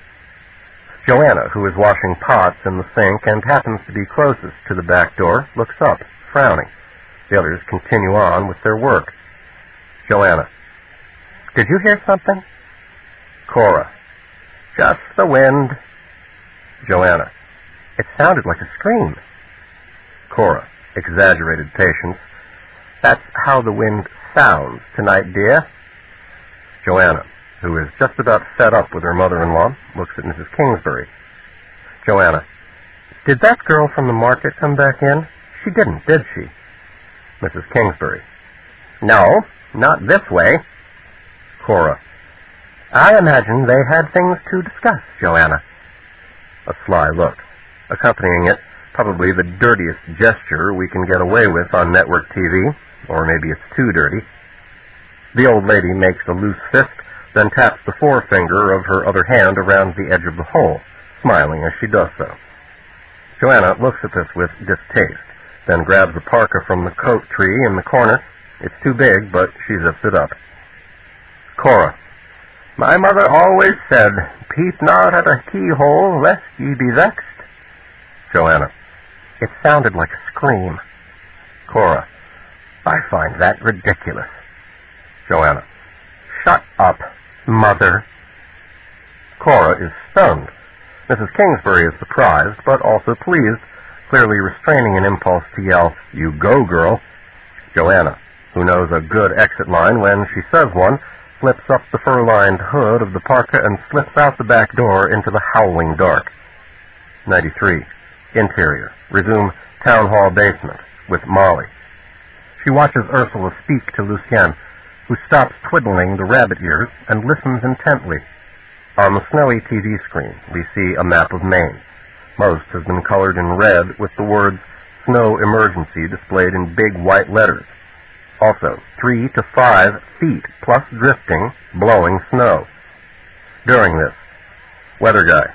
Joanna, who is washing pots in the sink and happens to be closest to the back door, looks up, frowning. The others continue on with their work. Joanna. Did you hear something? Cora. Just the wind. Joanna. It sounded like a scream. Cora. Exaggerated patience. That's how the wind sounds tonight, dear. Joanna, who is just about fed up with her mother-in-law, looks at Mrs. Kingsbury. Joanna. Did that girl from the market come back in? She didn't, did she? Mrs. Kingsbury. No, not this way. Cora. I imagine they had things to discuss, Joanna. A sly look. Accompanying it, probably the dirtiest gesture we can get away with on network TV, or maybe it's too dirty. The old lady makes a loose fist, then taps the forefinger of her other hand around the edge of the hole, smiling as she does so. Joanna looks at this with distaste, then grabs a parka from the coat tree in the corner. It's too big, but she zips it up. Cora. My mother always said, peep not at a keyhole, lest ye be vexed. Joanna. It sounded like a scream. Cora. I find that ridiculous. Joanna. Shut up, Mother. Cora is stunned. Mrs. Kingsbury is surprised, but also pleased, clearly restraining an impulse to yell, You go, girl. Joanna, who knows a good exit line when she says one, flips up the fur-lined hood of the parka and slips out the back door into the howling dark. 93. Interior. Resume town hall basement with Molly. She watches Ursula speak to Lucien, who stops twiddling the rabbit ears and listens intently. On the snowy TV screen, we see a map of Maine. Most has been colored in red with the words Snow Emergency displayed in big white letters. Also, 3 to 5 feet plus drifting, blowing snow. During this, weather guy.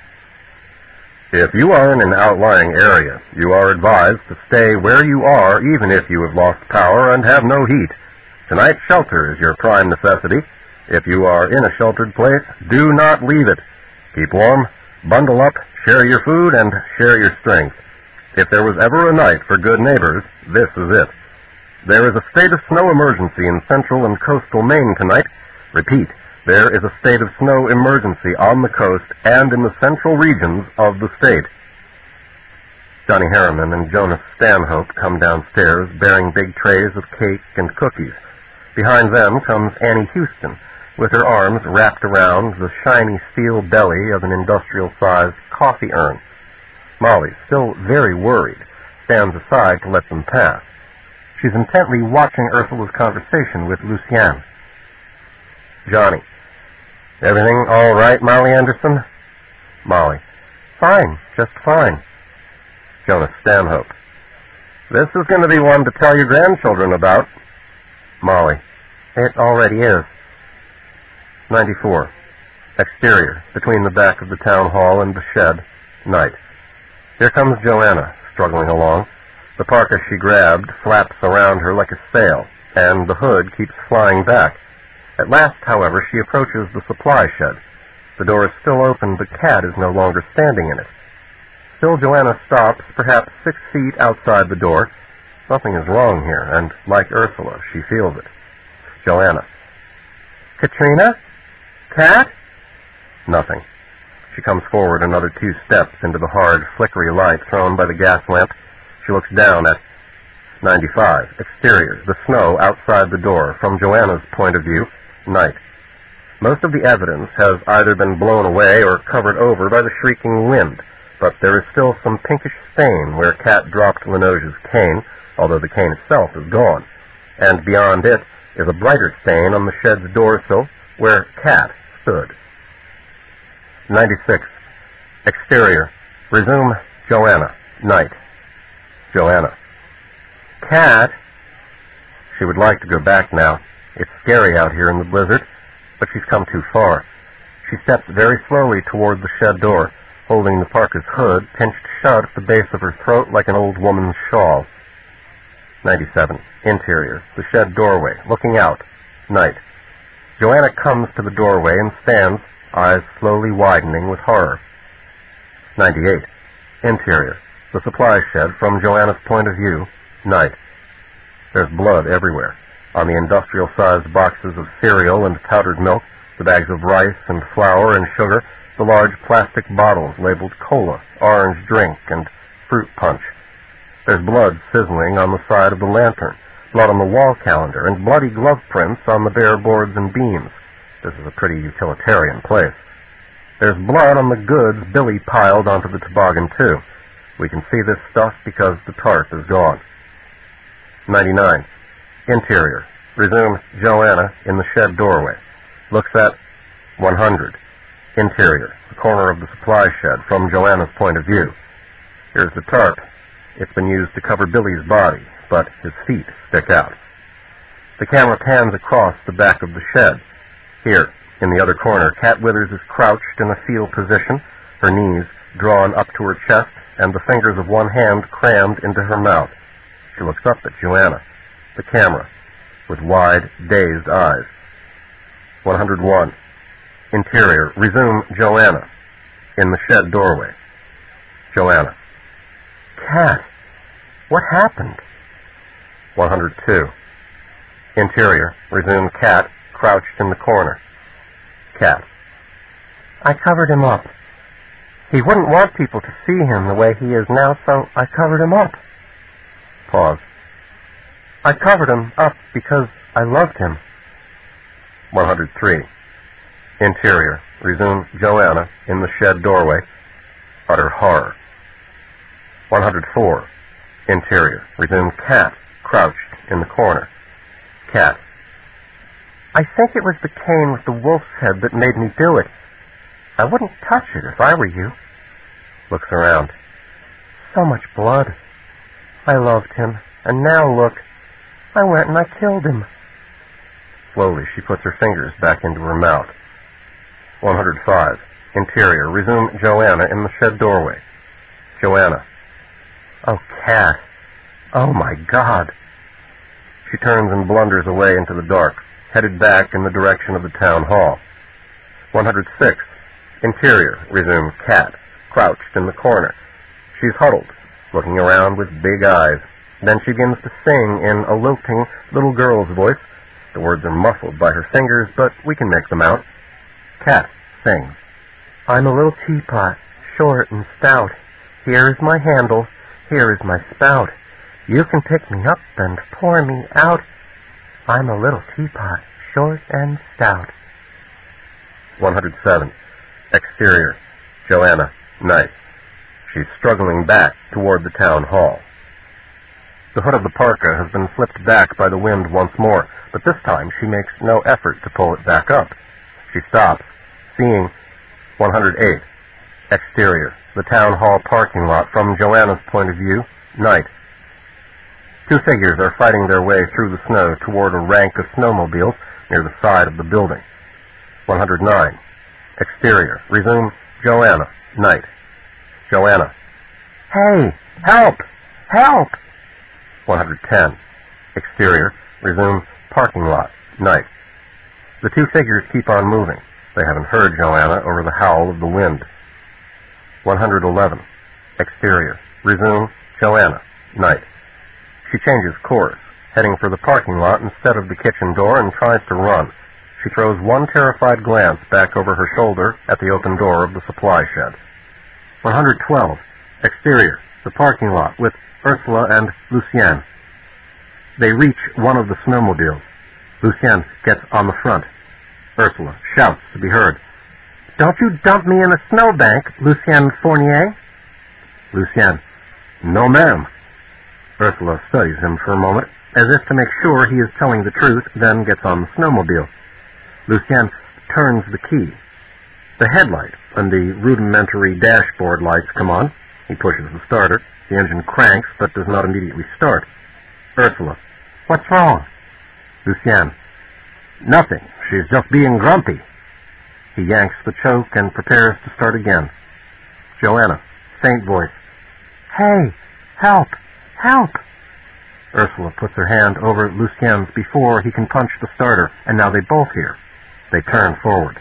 If you are in an outlying area, you are advised to stay where you are even if you have lost power and have no heat. Tonight, shelter is your prime necessity. If you are in a sheltered place, do not leave it. Keep warm, bundle up, share your food, and share your strength. If there was ever a night for good neighbors, this is it. There is a state of snow emergency in central and coastal Maine tonight. Repeat, there is a state of snow emergency on the coast and in the central regions of the state. Johnny Harriman and Jonas Stanhope come downstairs bearing big trays of cake and cookies. Behind them comes Annie Houston, with her arms wrapped around the shiny steel belly of an industrial-sized coffee urn. Molly, still very worried, stands aside to let them pass. She's intently watching Ursula's conversation with Lucien. Johnny. Everything all right, Molly Anderson? Molly. Fine, just fine. Jonas Stanhope. This is going to be one to tell your grandchildren about. Molly. It already is. 94. Exterior, between the back of the town hall and the shed, night. Here comes Joanna, struggling along. The parka she grabbed flaps around her like a sail, and the hood keeps flying back. At last, however, she approaches the supply shed. The door is still open, but Kat is no longer standing in it. Still, Joanna stops, perhaps 6 feet outside the door. Something is wrong here, and like Ursula, she feels it. Joanna. Katrina? Kat? Nothing. She comes forward another 2 steps into the hard, flickery light thrown by the gas lamp. She looks down at 95. Exterior, the snow outside the door. From Joanna's point of view, night. Most of the evidence has either been blown away or covered over by the shrieking wind, but there is still some pinkish stain where Kat dropped Linoge's cane, although the cane itself is gone. And beyond it, is a brighter stain on the shed's doorsill where Cat stood. 96. Exterior. Resume Joanna. Night. Joanna. Cat. She would like to go back now. It's scary out here in the blizzard, but she's come too far. She steps very slowly toward the shed door, holding the parka's hood pinched shut at the base of her throat like an old woman's shawl. 97. Interior. The shed doorway. Looking out. Night. Joanna comes to the doorway and stands, eyes slowly widening with horror. 98. Interior. The supply shed from Joanna's point of view. Night. There's blood everywhere. On the industrial-sized boxes of cereal and powdered milk, the bags of rice and flour and sugar, the large plastic bottles labeled cola, orange drink, and fruit punch. There's blood sizzling on the side of the lantern, blood on the wall calendar, and bloody glove prints on the bare boards and beams. This is a pretty utilitarian place. There's blood on the goods Billy piled onto the toboggan, too. We can see this stuff because the tarp is gone. 99. Interior. Resume Joanna in the shed doorway. Looks at 100. Interior. The corner of the supply shed from Joanna's point of view. Here's the tarp. It's been used to cover Billy's body, but his feet stick out. The camera pans across the back of the shed. Here, in the other corner, Cat Withers is crouched in a fetal position, her knees drawn up to her chest, and the fingers of one hand crammed into her mouth. She looks up at Joanna, the camera, with wide, dazed eyes. 101. Interior. Resume Joanna in the shed doorway. Joanna. Cat, what happened? 102. Interior. Resume Cat, crouched in the corner. Cat. I covered him up. He wouldn't want people to see him the way he is now, so I covered him up. Pause. I covered him up because I loved him. 103. Interior. Resume Joanna in the shed doorway. Utter horror. 104. Interior. Resume Cat, crouched in the corner. Cat. I think it was the cane with the wolf's head that made me do it. I wouldn't touch it if I were you. Looks around. So much blood. I loved him, and now look. I went and I killed him. Slowly she puts her fingers back into her mouth. 105. Interior. Resume Joanna in the shed doorway. Joanna. Oh, Cat. Oh, my God. She turns and blunders away into the dark, headed back in the direction of the town hall. 106. Interior. Resume Cat, crouched in the corner. She's huddled, looking around with big eyes. Then she begins to sing in a lilting little girl's voice. The words are muffled by her fingers, but we can make them out. Cat sings. I'm a little teapot, short and stout. Here is my handle, here is my spout. You can pick me up and pour me out. I'm a little teapot, short and stout. 107. Exterior. Joanna. Night. She's struggling back toward the town hall. The hood of the parka has been flipped back by the wind once more, but this time she makes no effort to pull it back up. She stops, seeing 108. Exterior. The town hall parking lot from Joanna's point of view. Night. Two figures are fighting their way through the snow toward a rank of snowmobiles near the side of the building. 109. Exterior. Resume Joanna. Night. Joanna. Hey! Help! Help! 110. Exterior. Resume parking lot. Night. The two figures keep on moving. They haven't heard Joanna over the howl of the wind. 111. Exterior. Resume Joanna. Night. She changes course, heading for the parking lot instead of the kitchen door, and tries to run. She throws one terrified glance back over her shoulder at the open door of the supply shed. 112. Exterior. The parking lot with Ursula and Lucien. They reach one of the snowmobiles. Lucien gets on the front. Ursula shouts to be heard. Don't you dump me in a snowbank, Lucien Fournier? Lucien. No, ma'am. Ursula studies him for a moment, as if to make sure he is telling the truth, then gets on the snowmobile. Lucien turns the key. The headlight and the rudimentary dashboard lights come on. He pushes the starter. The engine cranks, but does not immediately start. Ursula. What's wrong? Lucien. Nothing. She's just being grumpy. He yanks the choke and prepares to start again. Joanna. Faint voice. Hey, help, help. Ursula puts her hand over Lucien's before he can punch the starter, and now they both hear. They turn forward.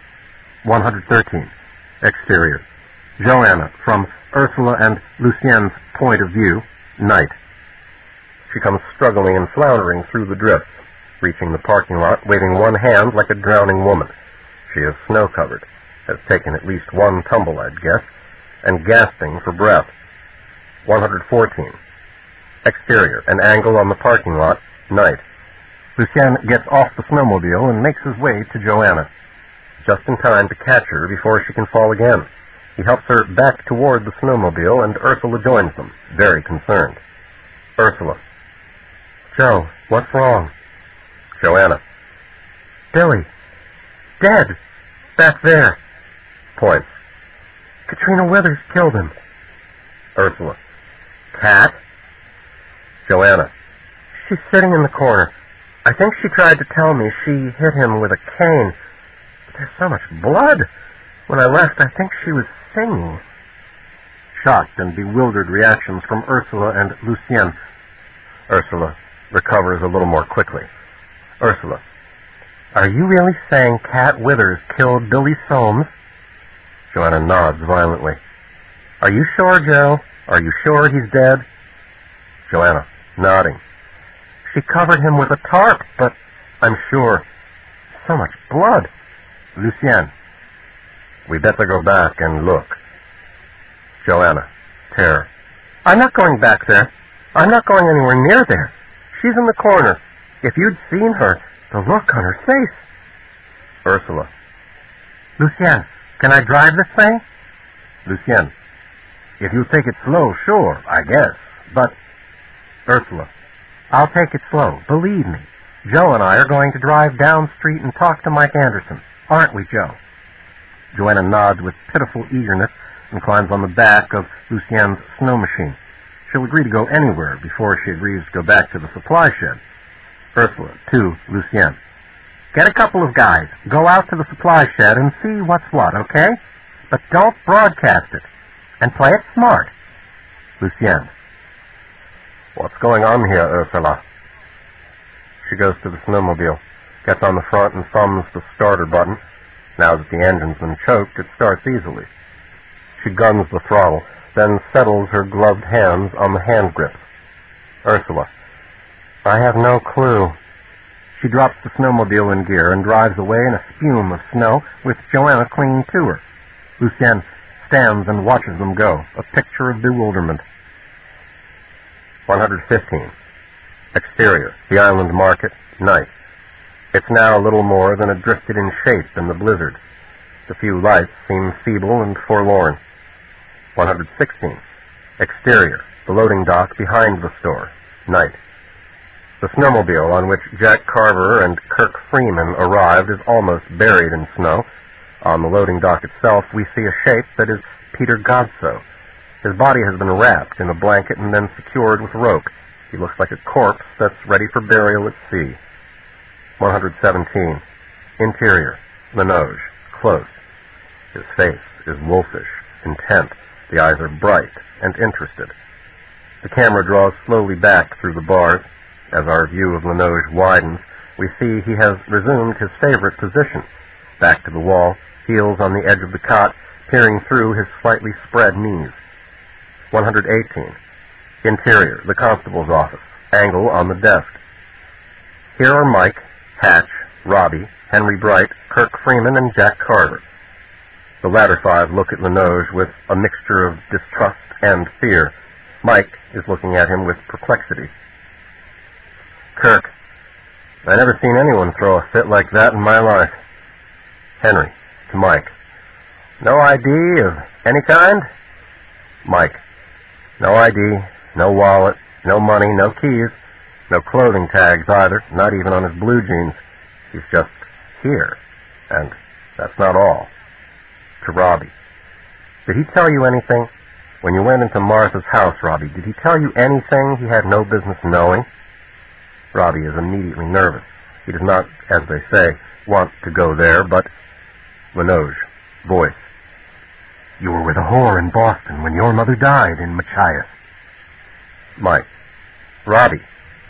113. Exterior. Joanna, from Ursula and Lucien's point of view, night. She comes struggling and floundering through the drifts, reaching the parking lot, waving one hand like a drowning woman. She is snow-covered, has taken at least one tumble, I'd guess, and gasping for breath. 114. Exterior, an angle on the parking lot, night. Lucien gets off the snowmobile and makes his way to Joanna, just in time to catch her before she can fall again. He helps her back toward the snowmobile, and Ursula joins them, very concerned. Ursula. Joe, what's wrong? Joanna. Billy. Dead. Back there. Points. Katrina Withers killed him. Ursula. Cat? Joanna. She's sitting in the corner. I think she tried to tell me she hit him with a cane. But there's so much blood. When I left, I think she was singing. Shocked and bewildered reactions from Ursula and Lucien. Ursula recovers a little more quickly. Ursula. Are you really saying Cat Withers killed Billy Soames? Joanna nods violently. Are you sure, Joe? Are you sure he's dead? Joanna, nodding. She covered him with a tarp, but I'm sure. So much blood. Lucien. We better go back and look. Joanna, terror. I'm not going back there. I'm not going anywhere near there. She's in the corner. If you'd seen her, the look on her face. Ursula. Lucien, can I drive this thing? Lucien. If you take it slow, sure, I guess. But... Ursula. I'll take it slow. Believe me. Joe and I are going to drive down street and talk to Mike Anderson. Aren't we, Joe? Joanna nods with pitiful eagerness and climbs on the back of Lucien's snow machine. She'll agree to go anywhere before she agrees to go back to the supply shed. Ursula, to Lucien. Get a couple of guys. Go out to the supply shed and see what's what, okay? But don't broadcast it. And play it smart. Lucien. What's going on here, Ursula? She goes to the snowmobile, gets on the front and thumbs the starter button. Now that the engine's been choked, it starts easily. She guns the throttle, then settles her gloved hands on the hand grips. Ursula. I have no clue. She drops the snowmobile in gear and drives away in a spume of snow with Joanna clinging to her. Lucien stands and watches them go, a picture of bewilderment. 115. Exterior, the island market, night. It's now a little more than a drifted-in shape in the blizzard. The few lights seem feeble and forlorn. 116. Exterior, the loading dock behind the store, night. The snowmobile on which Jack Carver and Kirk Freeman arrived is almost buried in snow. On the loading dock itself, we see a shape that is Peter Godsoe. His body has been wrapped in a blanket and then secured with rope. He looks like a corpse that's ready for burial at sea. 117. Interior, Linoge, close. His face is wolfish, intent. The eyes are bright and interested. The camera draws slowly back through the bars. As our view of Linoge widens, we see he has resumed his favorite position, back to the wall, heels on the edge of the cot, peering through his slightly spread knees. 118. Interior, the constable's office, angle on the desk. Here are Mike, Hatch, Robbie, Henry Bright, Kirk Freeman, and Jack Carver. The latter five look at Linoge with a mixture of distrust and fear. Mike is looking at him with perplexity. Kirk, I never seen anyone throw a fit like that in my life. Henry, to Mike. No ID of any kind? Mike. No ID, no wallet, no money, no keys. No clothing tags either, not even on his blue jeans. He's just here. And that's not all. To Robbie. Did he tell you anything? When you went into Martha's house, Robbie, did he tell you anything he had no business knowing? Robbie is immediately nervous. He does not, as they say, want to go there, but... Linoge, voice. You were with a whore in Boston when your mother died in Machias. Mike. Robbie.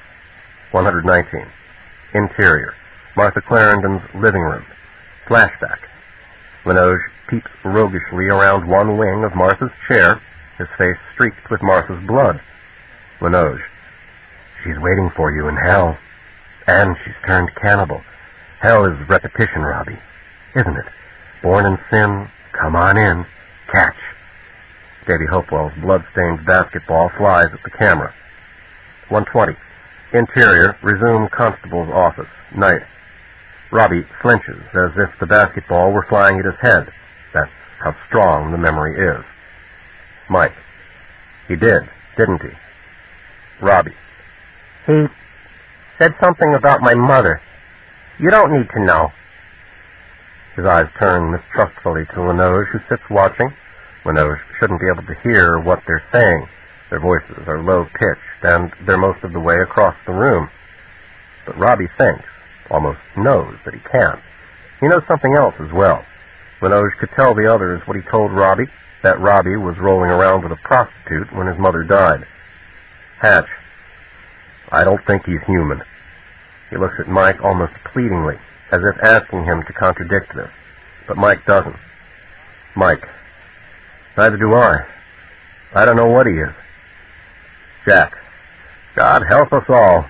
119. Interior. Martha Clarendon's living room. Flashback. Linoge peeps roguishly around one wing of Martha's chair, his face streaked with Martha's blood. Linoge. She's waiting for you in hell. And she's turned cannibal. Hell is repetition, Robbie. Isn't it? Born in sin, come on in, catch. Davy Hopewell's blood-stained basketball flies at the camera. 120. Interior, resume constable's office. Night. Robbie flinches as if the basketball were flying at his head. That's how strong the memory is. Mike. He did, didn't he? Robbie. He said something about my mother. You don't need to know. His eyes turn mistrustfully to Linoge, who sits watching. Linoge shouldn't be able to hear what they're saying. Their voices are low-pitched, and they're most of the way across the room. But Robbie thinks, almost knows that he can't. He knows something else as well. Linoge could tell the others what he told Robbie, that Robbie was rolling around with a prostitute when his mother died. Hatch. I don't think he's human. He looks at Mike almost pleadingly, as if asking him to contradict this. But Mike doesn't. Mike. Neither do I. I don't know what he is. Jack. God help us all.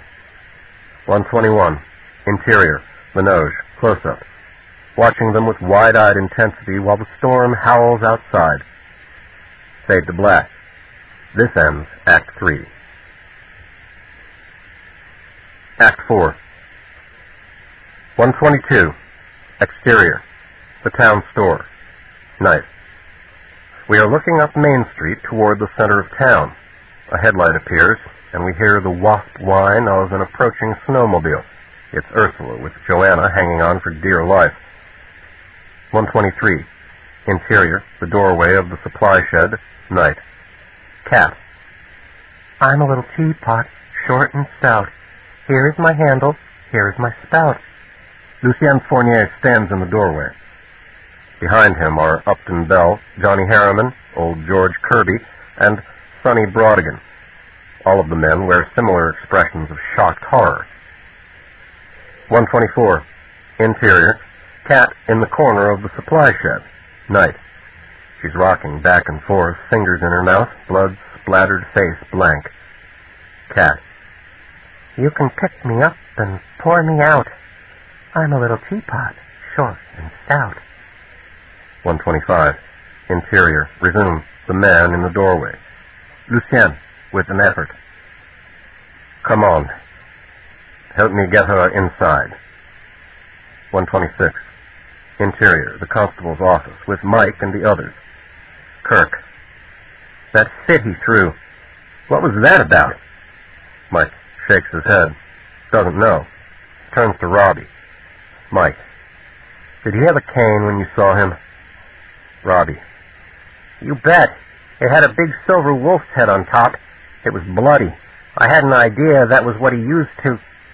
121. Interior. Linoge. Close-up. Watching them with wide-eyed intensity while the storm howls outside. Fade to black. This ends Act 3. Act 4. 122. Exterior. The town store. Night. We are looking up Main Street toward the center of town. A headlight appears, and we hear the wasp whine of an approaching snowmobile. It's Ursula, with Joanna hanging on for dear life. 123. Interior, the doorway of the supply shed. Night. Cat. I'm a little teapot, short and stout. Here is my handle, here is my spout. Lucien Fournier stands in the doorway. Behind him are Upton Bell, Johnny Harriman, old George Kirby, and Sonny Brodigan. All of the men wear similar expressions of shocked horror. 124. Interior. Cat in the corner of the supply shed. Night. She's rocking back and forth, fingers in her mouth, blood-splattered face blank. Cat. You can pick me up and pour me out. I'm a little teapot, short and stout. 125. Interior. Resume. The man in the doorway. Lucien, with an effort. Come on. Help me get her inside. 126. Interior. The constable's office, with Mike and the others. Kirk. That fit he threw. What was that about? Mike shakes his head. Doesn't know. Turns to Robbie. Mike. Did he have a cane when you saw him? Robbie. You bet. It had a big silver wolf's head on top. It was bloody. I had an idea that was what he used to...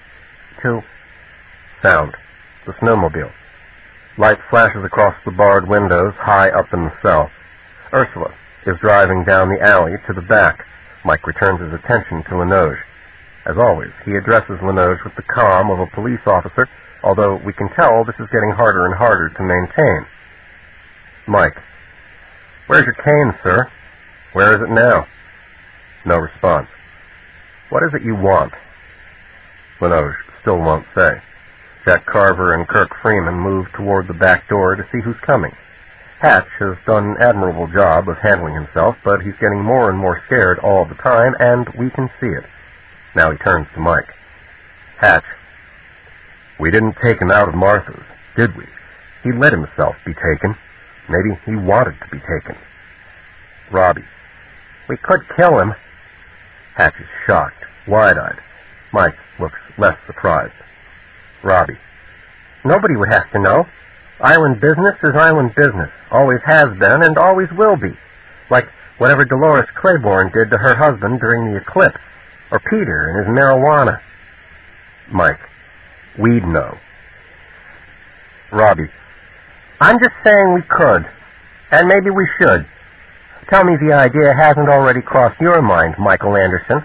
Sound. The snowmobile. Light flashes across the barred windows high up in the cell. Ursula is driving down the alley to the back. Mike returns his attention to Linoge. As always, he addresses Linoge with the calm of a police officer, although we can tell this is getting harder and harder to maintain. Mike. Where's your cane, sir? Where is it now? No response. What is it you want? Linoge still won't say. Jack Carver and Kirk Freeman move toward the back door to see who's coming. Hatch has done an admirable job of handling himself, but he's getting more and more scared all the time, and we can see it. Now he turns to Mike. Hatch. We didn't take him out of Martha's, did we? He let himself be taken. Maybe he wanted to be taken. Robbie. We could kill him. Hatch is shocked, wide-eyed. Mike looks less surprised. Robbie. Nobody would have to know. Island business is island business. Always has been and always will be. Like whatever Dolores Claiborne did to her husband during the eclipse. Or Peter and his marijuana. Mike. We'd know. Robbie. I'm just saying we could. And maybe we should. Tell me the idea hasn't already crossed your mind, Michael Anderson.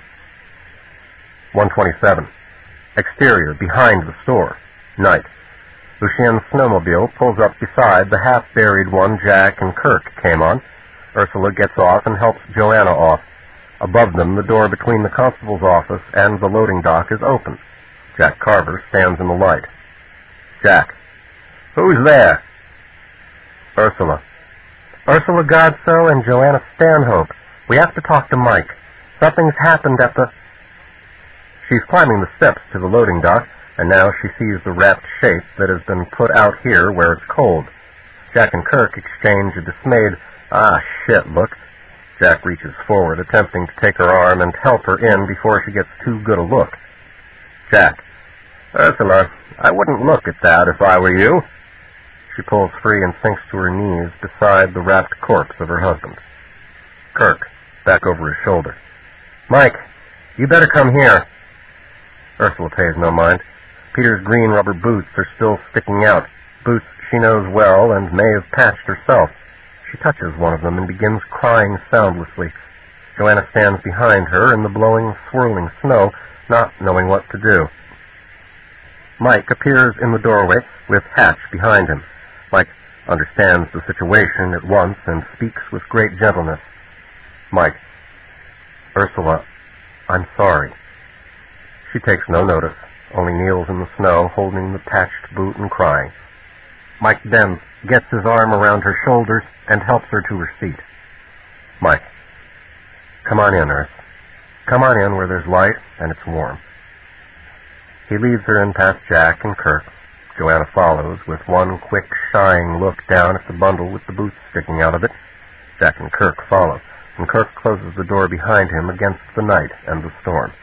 127. Exterior, behind the store. Night. Lucien's snowmobile pulls up beside the half-buried one Jack and Kirk came on. Ursula gets off and helps Joanna off. Above them, the door between the constable's office and the loading dock is open. Jack Carver stands in the light. Jack. Who's there? Ursula. Ursula Godsoe and Joanna Stanhope. We have to talk to Mike. Something's happened at the... She's climbing the steps to the loading dock, and now she sees the wrapped shape that has been put out here where it's cold. Jack and Kirk exchange a dismayed, "Ah, shit," look. Jack reaches forward, attempting to take her arm and help her in before she gets too good a look. Jack. Ursula, I wouldn't look at that if I were you. She pulls free and sinks to her knees beside the wrapped corpse of her husband. Kirk, back over his shoulder. Mike, you better come here. Ursula pays no mind. Peter's green rubber boots are still sticking out, boots she knows well and may have patched herself. She touches one of them and begins crying soundlessly. Joanna stands behind her in the blowing, swirling snow, not knowing what to do. Mike appears in the doorway with Hatch behind him. Mike understands the situation at once and speaks with great gentleness. Mike. Ursula, I'm sorry. She takes no notice, only kneels in the snow, holding the patched boot and crying. Mike then gets his arm around her shoulders and helps her to her seat. Mike. Come on in, Urs. Come on in where there's light and it's warm. He leads her in past Jack and Kirk. Joanna follows with one quick, shying look down at the bundle with the boots sticking out of it. Jack and Kirk follow, and Kirk closes the door behind him against the night and the storm.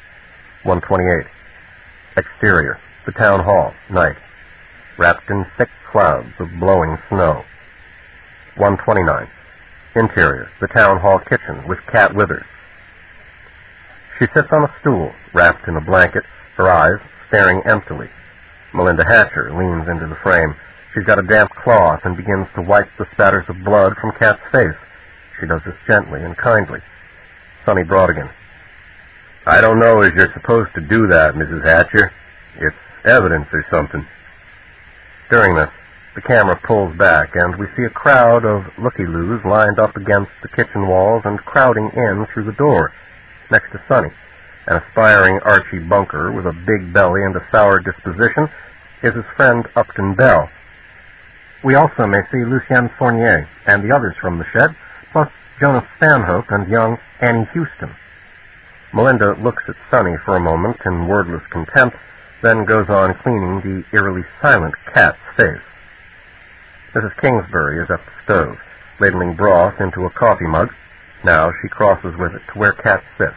128. Exterior, the town hall, night. Wrapped in thick clouds of blowing snow. 129. Interior, the town hall kitchen with Cat Withers. She sits on a stool, wrapped in a blanket, her eyes staring emptily. Melinda Hatcher leans into the frame. She's got a damp cloth and begins to wipe the spatters of blood from Cat's face. She does this gently and kindly. Sonny Brodigan. I don't know as you're supposed to do that, Mrs. Hatcher. It's evidence or something. During this, the camera pulls back, and we see a crowd of looky-loos lined up against the kitchen walls and crowding in through the door. Next to Sonny, an aspiring Archie Bunker with a big belly and a sour disposition, is his friend Upton Bell. We also may see Lucien Fournier and the others from the shed, plus Jonas Stanhope and young Annie Houston. Melinda looks at Sonny for a moment in wordless contempt, then goes on cleaning the eerily silent Cat's face. Mrs. Kingsbury is at the stove, ladling broth into a coffee mug. Now she crosses with it to where Cat sits.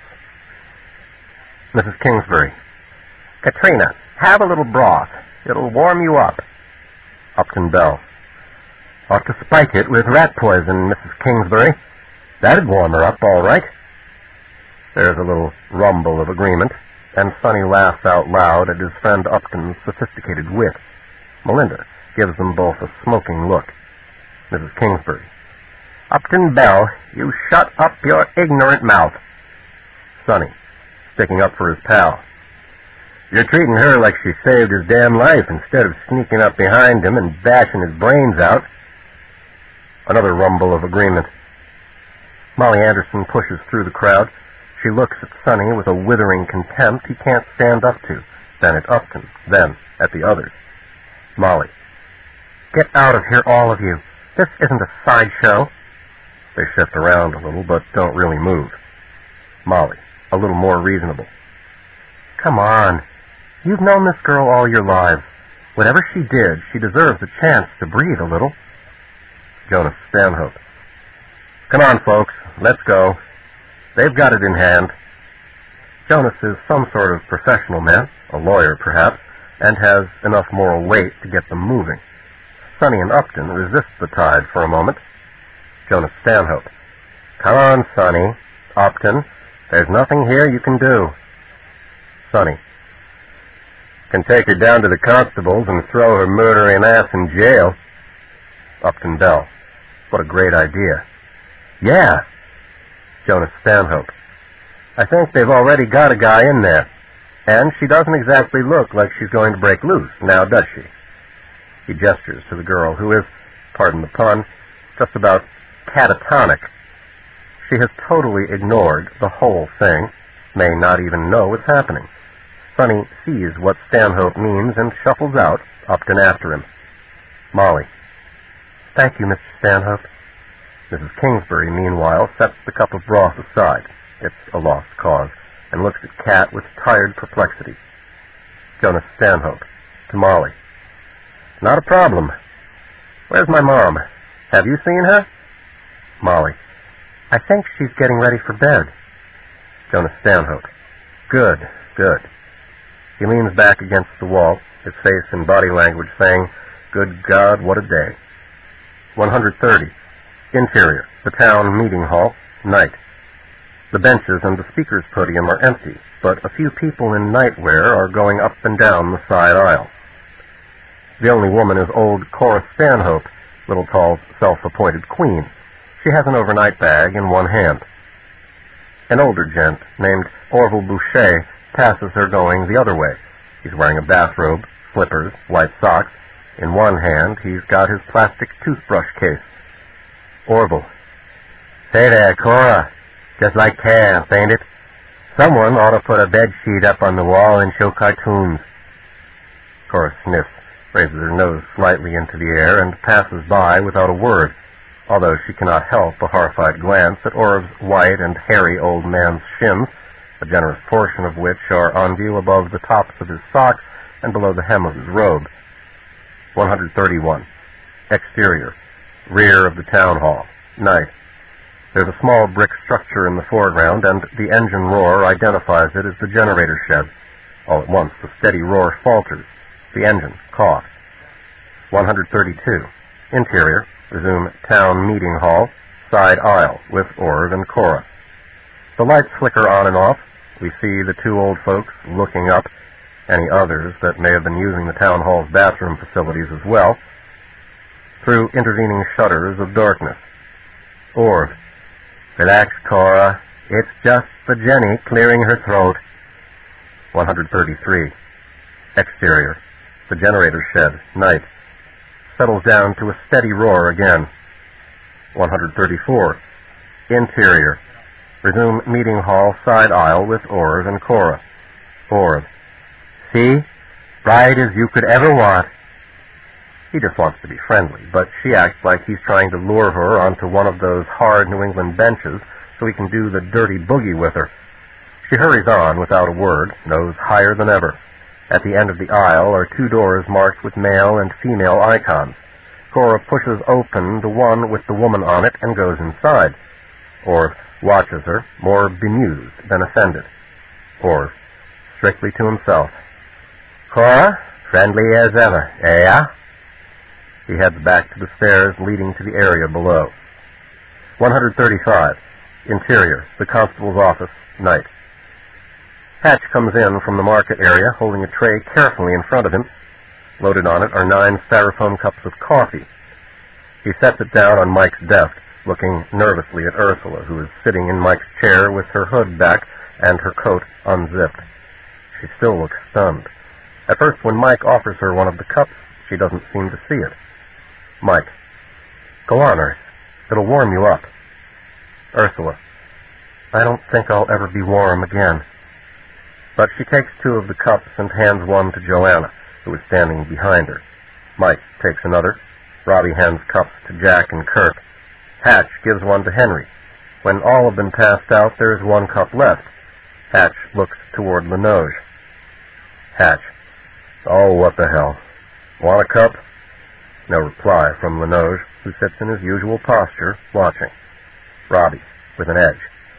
Mrs. Kingsbury. Katrina, have a little broth. It'll warm you up. Upton Bell. Ought to spike it with rat poison, Mrs. Kingsbury. That'd warm her up, all right. There's a little rumble of agreement, and Sonny laughs out loud at his friend Upton's sophisticated wit. Melinda gives them both a smoking look. Mrs. Kingsbury. Upton Bell, you shut up your ignorant mouth. Sonny, sticking up for his pal. You're treating her like she saved his damn life instead of sneaking up behind him and bashing his brains out. Another rumble of agreement. Molly Anderson pushes through the crowd. She looks at Sonny with a withering contempt he can't stand up to, then at Upton, then at the others. Molly. Get out of here, all of you. This isn't a sideshow. They shift around a little, but don't really move. Molly, a little more reasonable. Come on. You've known this girl all your lives. Whatever she did, she deserves a chance to breathe a little. Jonas Stanhope. Come on, folks. Let's go. They've got it in hand. Jonas is some sort of professional man, a lawyer perhaps, and has enough moral weight to get them moving. Sonny and Upton resist the tide for a moment. Jonas Stanhope. Come on, Sonny. Upton, there's nothing here you can do. Sonny. Can take her down to the constables and throw her murdering ass in jail. Upton Bell. What a great idea. Yeah. Jonas Stanhope. I think they've already got a guy in there. And she doesn't exactly look like she's going to break loose, now does she? He gestures to the girl, who is, pardon the pun, just about catatonic. She has totally ignored the whole thing, may not even know what's happening. Sonny sees what Stanhope means and shuffles out, Upton after him. Molly. Thank you, Mr. Stanhope. Mrs. Kingsbury, meanwhile, sets the cup of broth aside. It's a lost cause, and looks at Cat with tired perplexity. Jonas Stanhope. To Molly. Not a problem. Where's my mom? Have you seen her? Molly. I think she's getting ready for bed. Jonas Stanhope. Good, good. He leans back against the wall, his face and body language saying, Good God, what a day. 130. Interior, the town meeting hall, night. The benches and the speaker's podium are empty, but a few people in nightwear are going up and down the side aisle. The only woman is old Cora Stanhope, Little Tall's self-appointed queen. She has an overnight bag in one hand. An older gent named Orville Boucher passes her going the other way. He's wearing a bathrobe, slippers, white socks. In one hand, he's got his plastic toothbrush case. Orville. Say there, Cora. Just like camp, ain't it? Someone ought to put a bed sheet up on the wall and show cartoons. Cora sniffs, raises her nose slightly into the air, and passes by without a word, although she cannot help a horrified glance at Orv's white and hairy old man's shins, a generous portion of which are on view above the tops of his socks and below the hem of his robe. 131. Exterior. Rear of the town hall. Night. There's a small brick structure in the foreground, and the engine roar identifies it as the generator shed. All at once, the steady roar falters. The engine coughs. 132. Interior. Resume town meeting hall. Side aisle with Orv and Cora. The lights flicker on and off. We see the two old folks looking up, any others that may have been using the town hall's bathroom facilities as well, through intervening shutters of darkness. Orv. Relax, Cora. It's just the Jenny clearing her throat. 133. Exterior. The generator shed. Night. Settles down to a steady roar again. 134. Interior. Resume meeting hall side aisle with Orv and Cora. Orv. See? Bright as you could ever want. He just wants to be friendly, but she acts like he's trying to lure her onto one of those hard New England benches so he can do the dirty boogie with her. She hurries on without a word, nose higher than ever. At the end of the aisle are two doors marked with male and female icons. Cora pushes open the one with the woman on it and goes inside. Orv watches her, more bemused than offended. Orv, strictly to himself. Cora, friendly as ever, eh? He heads back to the stairs leading to the area below. 135. Interior, the constable's office, night. Hatch comes in from the market area, holding a tray carefully in front of him. Loaded on it are 9 styrofoam cups of coffee. He sets it down on Mike's desk, looking nervously at Ursula, who is sitting in Mike's chair with her hood back and her coat unzipped. She still looks stunned. At first, when Mike offers her one of the cups, she doesn't seem to see it. Mike. Go on, Urs. It'll warm you up. Ursula. I don't think I'll ever be warm again. But she takes 2 of the cups and hands one to Joanna, who is standing behind her. Mike takes another. Robbie hands cups to Jack and Kirk. Hatch gives one to Henry. When all have been passed out, there is 1 cup left. Hatch looks toward Linoge. Hatch. Oh, what the hell. Want a cup? No reply from Linoge, who sits in his usual posture, watching. Robbie, with an edge.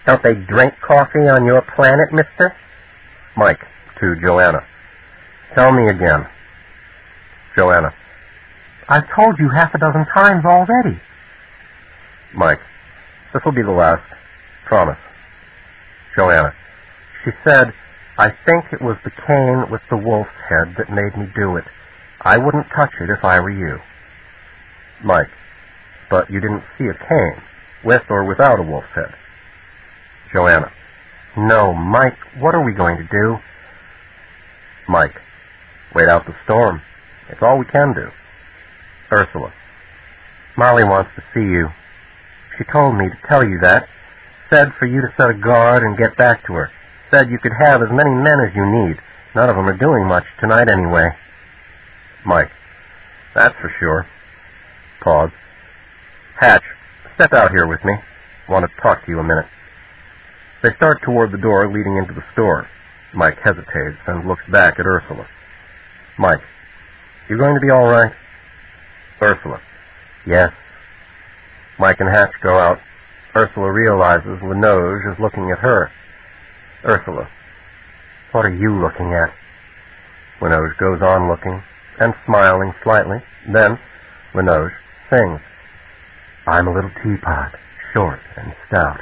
Don't they drink coffee on your planet, mister? Mike, to Joanna. Tell me again. Joanna. I've told you half a dozen times already. Mike. This will be the last. Promise. Joanna. She said, I think it was the cane with the wolf's head that made me do it. I wouldn't touch it if I were you. Mike. But you didn't see a cane, with or without a wolf's head. Joanna. No, Mike, what are we going to do? Mike. Wait out the storm. It's all we can do. Ursula. Molly wants to see you. She told me to tell you that. Said for you to set a guard and get back to her. Said you could have as many men as you need. None of them are doing much tonight anyway. Mike. That's for sure. Pause. Hatch, step out here with me. Want to talk to you a minute. They start toward the door leading into the store. Mike hesitates and looks back at Ursula. Mike. You going to be all right? Ursula. Yes. Mike and Hatch go out. Ursula realizes Linoge is looking at her. Ursula. What are you looking at? Linoge goes on looking and smiling slightly. Then Linoge sings. I'm a little teapot, short and stout.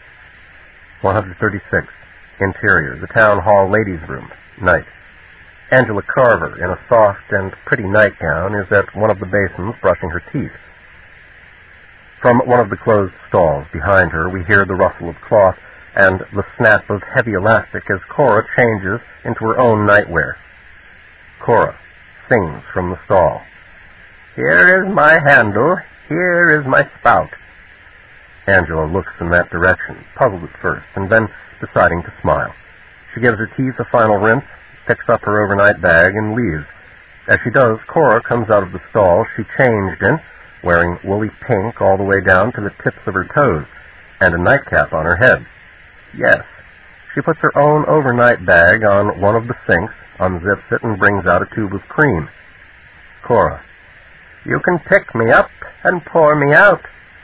136. Interior, the town hall ladies' room. Night. Angela Carver, in a soft and pretty nightgown, is at one of the basins brushing her teeth. From one of the closed stalls behind her, we hear the rustle of cloth and the snap of heavy elastic as Cora changes into her own nightwear. Cora sings from the stall. Here is my handle, here is my spout. Angela looks in that direction, puzzled at first, and then deciding to smile. She gives her teeth a final rinse, picks up her overnight bag, and leaves. As she does, Cora comes out of the stall she changed in, wearing woolly pink all the way down to the tips of her toes, and a nightcap on her head. Yes, she puts her own overnight bag on one of the sinks, unzips it, and brings out a tube of cream. Cora. You can pick me up and pour me out.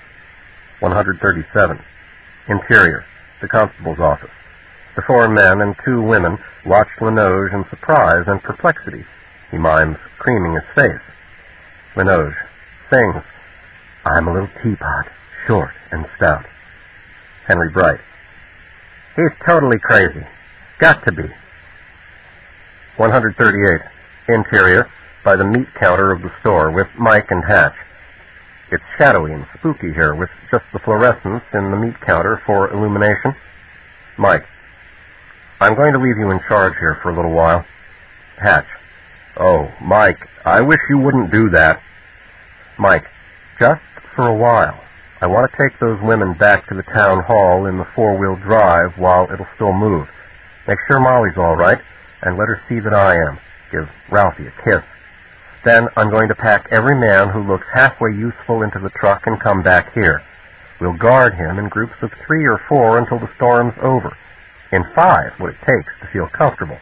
137. Interior, the constable's office. The 4 men and 2 women watch Linoge in surprise and perplexity. He mimes creaming his face. Linoge sings, I'm a little teapot, short and stout. Henry Bright. He's totally crazy. Got to be. 138. Interior, by the meat counter of the store, with Mike and Hatch. It's shadowy and spooky here, with just the fluorescence in the meat counter for illumination. Mike. I'm going to leave you in charge here for a little while. Hatch. Oh, Mike, I wish you wouldn't do that. Mike. Just for a while. I want to take those women back to the town hall in the 4-wheel drive while it'll still move. Make sure Molly's all right, and let her see that I am. Give Ralphie a kiss. Then I'm going to pack every man who looks halfway useful into the truck and come back here. We'll guard him in groups of 3 or 4 until the storm's over. In 5, what it takes to feel comfortable.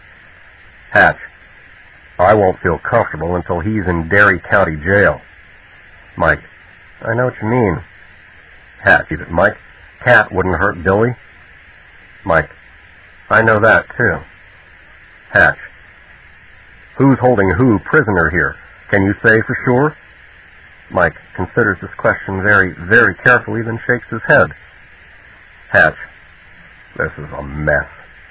Hatch. I won't feel comfortable until he's in Derry County Jail. Mike. I know what you mean. Hatch. Keep it, Mike. Cat wouldn't hurt Billy. Mike. I know that, too. Hatch. Who's holding who prisoner here? Can you say for sure? Mike considers this question very, very carefully, then shakes his head. Hatch. This is a mess.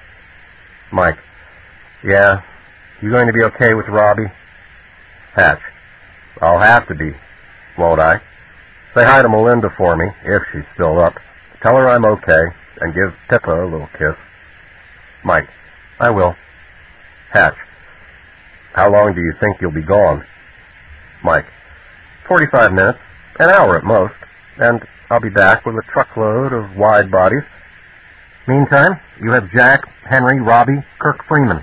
Mike. Yeah. You going to be okay with Robbie? Hatch. I'll have to be, won't I? Say hi to Melinda for me, if she's still up. Tell her I'm okay, and give Pippa a little kiss. Mike. I will. Hatch. How long do you think you'll be gone? Mike. 45 minutes, an hour at most, and I'll be back with a truckload of wide bodies. Meantime, you have Jack, Henry, Robbie, Kirk Freeman.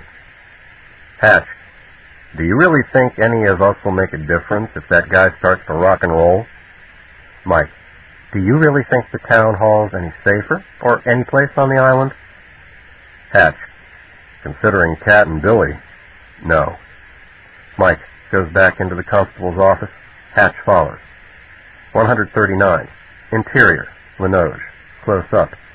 Hatch. Do you really think any of us will make a difference if that guy starts to rock and roll? Mike. Do you really think the town hall's any safer, or any place on the island? Hatch. Considering Cat and Billy, no. Mike goes back into the constable's office. Hatch follows. 139. Interior. Linoge. Close up.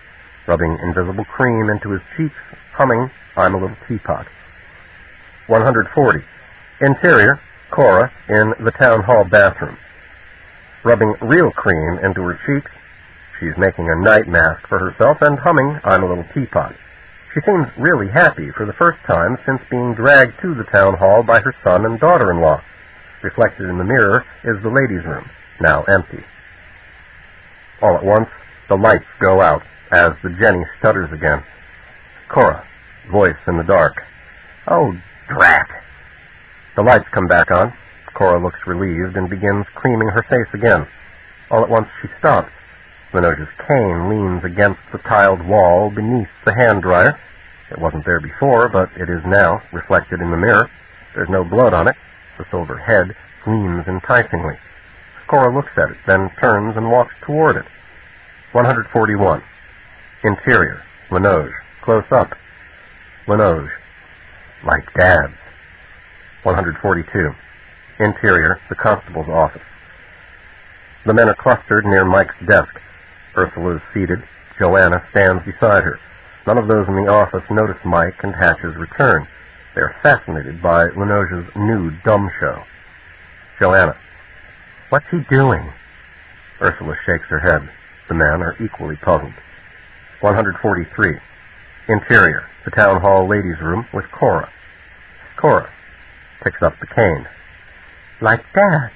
rubbing invisible cream into his cheeks, humming, "I'm a Little Teapot." 140. Interior, Cora in the town hall bathroom. Rubbing real cream into her cheeks, she's making a night mask for herself and humming, "I'm a Little Teapot." She seems really happy for the first time since being dragged to the town hall by her son and daughter-in-law. Reflected in the mirror is the ladies' room, now empty. All at once, the lights go out as the Jenny stutters again. Cora, voice in the dark. "Oh, drat." The lights come back on. Cora looks relieved and begins creaming her face again. All at once she stops. Linoge's cane leans against the tiled wall beneath the hand dryer. It wasn't there before, but it is now, reflected in the mirror. There's no blood on it. The silver head gleams enticingly. Cora looks at it, then turns and walks toward it. 141. Interior, Linoge, close up. Linoge, like Dad's. 142. Interior, the constable's office. The men are clustered near Mike's desk. Ursula is seated. Joanna stands beside her. None of those in the office notice Mike and Hatch's return. They are fascinated by Linoge's new dumb show. Joanna, "What's he doing?" Ursula shakes her head. The men are equally puzzled. 143. Interior, the town hall ladies' room with Cora. Cora picks up the cane. "Like Dad's."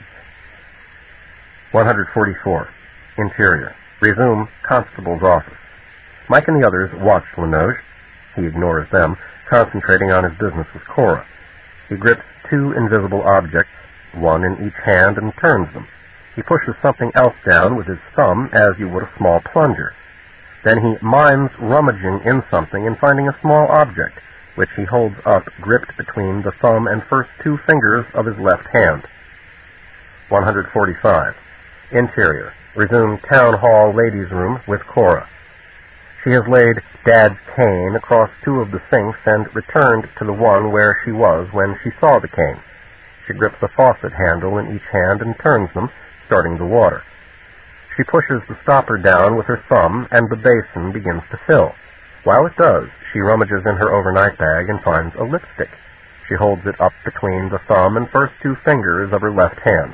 144. Interior. Resume constable's office. Mike and the others watch Linoge. He ignores them, concentrating on his business with Cora. He grips two invisible objects, one in each hand, and turns them. He pushes something else down with his thumb as you would a small plunger. Then he mimes rummaging in something and finding a small object, which he holds up gripped between the thumb and first two fingers of his left hand. 145. Interior. Resume town hall ladies' room with Cora. She has laid Dad's cane across two of the sinks and returned to the one where she was when she saw the cane. She grips a faucet handle in each hand and turns them, starting the water. She pushes the stopper down with her thumb, and the basin begins to fill. While it does, she rummages in her overnight bag and finds a lipstick. She holds it up between the thumb and first two fingers of her left hand.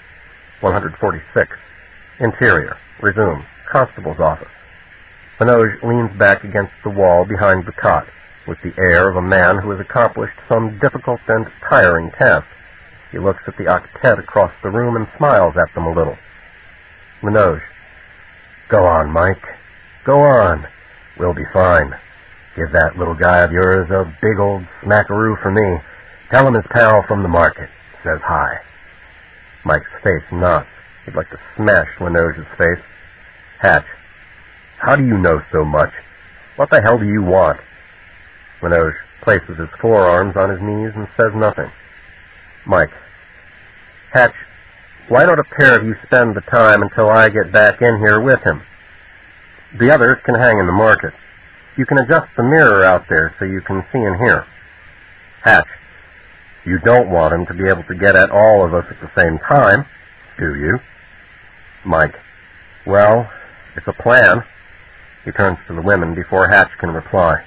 146. Interior. Resume. Constable's office. Linoge leans back against the wall behind the cot, with the air of a man who has accomplished some difficult and tiring task. He looks at the octet across the room and smiles at them a little. Linoge. "Go on, Mike. Go on. We'll be fine. Give that little guy of yours a big old smackaroo for me. Tell him his pal from the market says hi." Mike's face knots. He'd like to smash Linoge's face. "Hatch, how do you know so much? What the hell do you want?" Linoge places his forearms on his knees and says nothing. Mike. "Hatch, why don't a pair of you spend the time until I get back in here with him? The others can hang in the market. You can adjust the mirror out there so you can see and hear." Hatch. "You don't want him to be able to get at all of us at the same time, do you?" Mike. "Well, it's a plan." He turns to the women before Hatch can reply.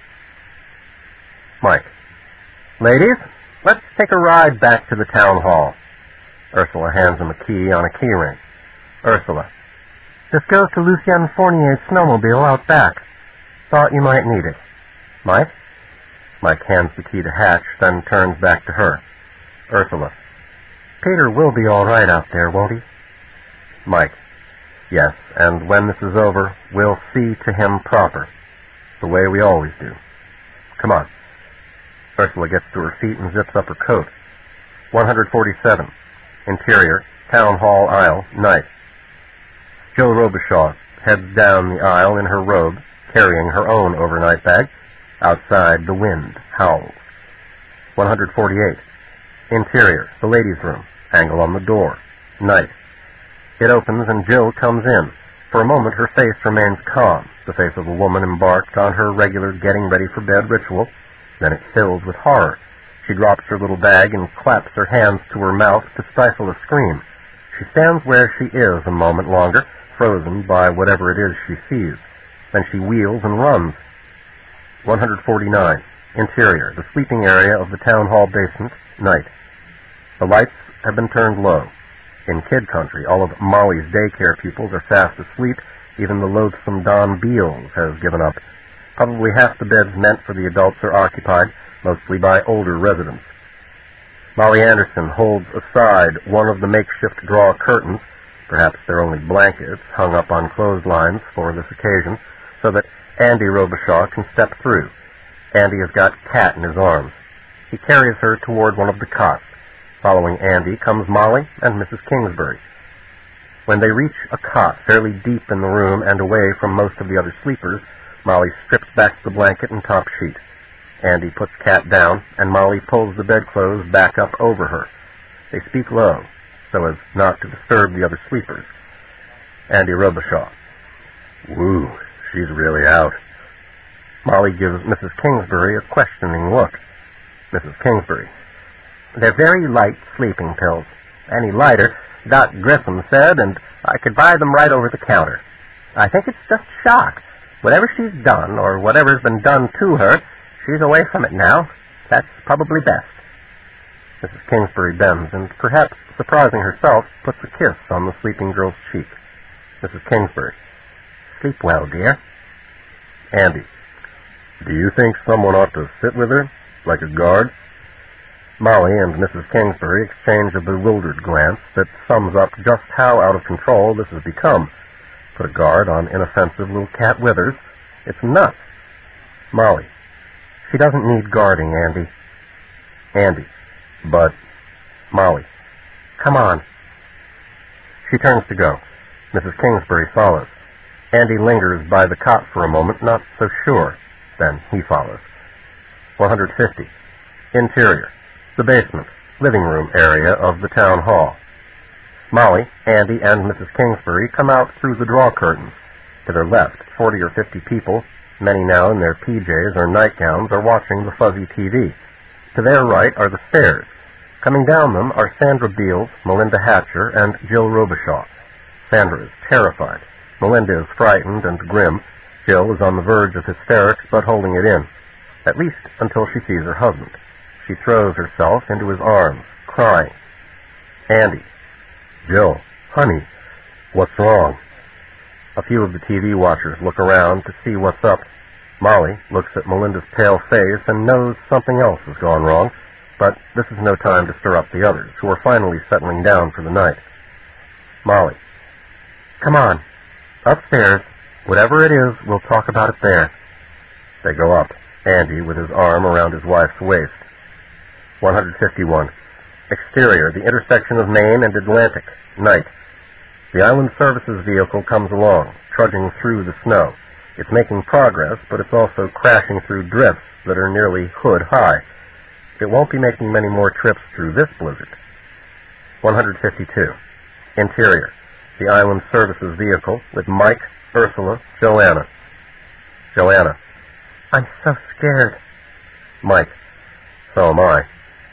Mike. "Ladies, let's take a ride back to the town hall." Ursula hands him a key on a key ring. Ursula. "This goes to Lucien Fournier's snowmobile out back. Thought you might need it." Mike. Mike hands the key to Hatch, then turns back to her. Ursula. "Peter will be all right out there, won't he?" Mike. "Yes, and when this is over, we'll see to him proper, the way we always do. Come on." Ursula gets to her feet and zips up her coat. 147. Interior, town hall aisle, night. Joe Robichaud heads down the aisle in her robe, carrying her own overnight bag. Outside, the wind howls. 148. Interior, the ladies' room, angle on the door, night. It opens and Jill comes in. For a moment her face remains calm, the face of a woman embarked on her regular getting-ready-for-bed ritual. Then it fills with horror. She drops her little bag and claps her hands to her mouth to stifle a scream. She stands where she is a moment longer, frozen by whatever it is she sees. Then she wheels and runs. 149. Interior, the sleeping area of the town hall basement, night. The lights have been turned low. In kid country, all of Molly's daycare pupils are fast asleep. Even the loathsome Don Beals has given up. Probably half the beds meant for the adults are occupied, mostly by older residents. Molly Anderson holds aside one of the makeshift draw curtains, perhaps they're only blankets hung up on clotheslines for this occasion, so that Andy Robichaud can step through. Andy has got Cat in his arms. He carries her toward one of the cots. Following Andy comes Molly and Mrs. Kingsbury. When they reach a cot fairly deep in the room and away from most of the other sleepers, Molly strips back the blanket and top sheet. Andy puts Cat down, and Molly pulls the bedclothes back up over her. They speak low, so as not to disturb the other sleepers. Andy Robichaud. Woo, she's really out. Molly gives Mrs. Kingsbury a questioning look. Mrs. Kingsbury. They're very light sleeping pills. Any lighter, Doc Grissom said, and I could buy them right over the counter. I think it's just shock. Whatever she's done, or whatever's been done to her, she's away from it now. That's probably best. Mrs. Kingsbury bends, and perhaps surprising herself, puts a kiss on the sleeping girl's cheek. Mrs. Kingsbury. Sleep well, dear. Andy. Do you think someone ought to sit with her, like a guard? Molly and Mrs. Kingsbury exchange a bewildered glance that sums up just how out of control this has become. Put a guard on inoffensive little Cat Withers? It's nuts. Molly. She doesn't need guarding, Andy. Andy. But... Molly. Come on. She turns to go. Mrs. Kingsbury follows. Andy lingers by the cot for a moment, not so sure. Then he follows. 150. Interior. The basement, living room area of the town hall. Molly, Andy, and Mrs. Kingsbury come out through the draw curtains. To their left, 40 or 50 people, many now in their PJs or nightgowns, are watching the fuzzy TV. To their right are the stairs. Coming down them are Sandra Beals, Melinda Hatcher, and Jill Robichaud. Sandra is terrified. Melinda is frightened and grim. Jill is on the verge of hysterics, but holding it in, at least until she sees her husband. She throws herself into his arms, crying. Andy. Jill. Honey. What's wrong? A few of the TV watchers look around to see what's up. Molly looks at Melinda's pale face and knows something else has gone wrong, but this is no time to stir up the others, who are finally settling down for the night. Molly. Come on. Upstairs. Whatever it is, we'll talk about it there. They go up, Andy with his arm around his wife's waist. 151. Exterior, the intersection of Main and Atlantic, night. The Island Services vehicle comes along, trudging through the snow. It's making progress, but it's also crashing through drifts that are nearly hood-high. It won't be making many more trips through this blizzard. 152. Interior, the Island Services vehicle with Mike, Ursula, Joanna. Joanna. I'm so scared. Mike. So am I.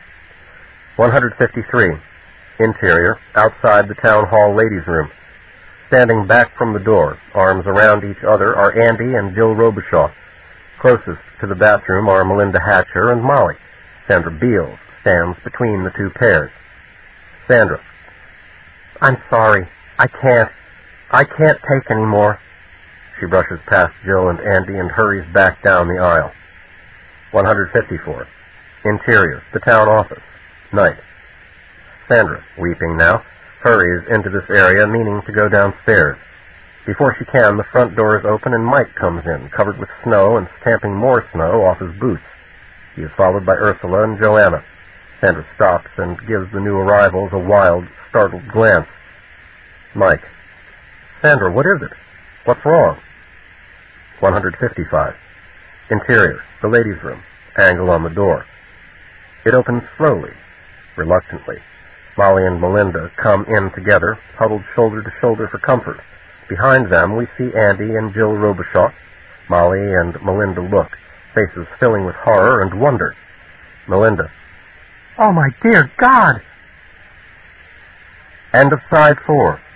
153. Interior, outside the town hall ladies' room. Standing back from the door, arms around each other, are Andy and Jill Robichaud. Closest to the bathroom are Melinda Hatcher and Molly. Sandra Beals stands between the two pairs. Sandra. I'm sorry. I can't take any more. She brushes past Jill and Andy and hurries back down the aisle. 154. Interior, the town office. Night. Sandra, weeping now, hurries into this area, meaning to go downstairs. Before she can, the front door is open and Mike comes in, covered with snow and stamping more snow off his boots. He is followed by Ursula and Joanna. Sandra stops and gives the new arrivals a wild, startled glance. Mike. Sandra, what is it? What's wrong? 155. Interior, the ladies' room, angle on the door. It opens slowly, reluctantly. Molly and Melinda come in together, huddled shoulder to shoulder for comfort. Behind them we see Andy and Jill Robichaud. Molly and Melinda look, faces filling with horror and wonder. Melinda. Oh, my dear God! End of side 4.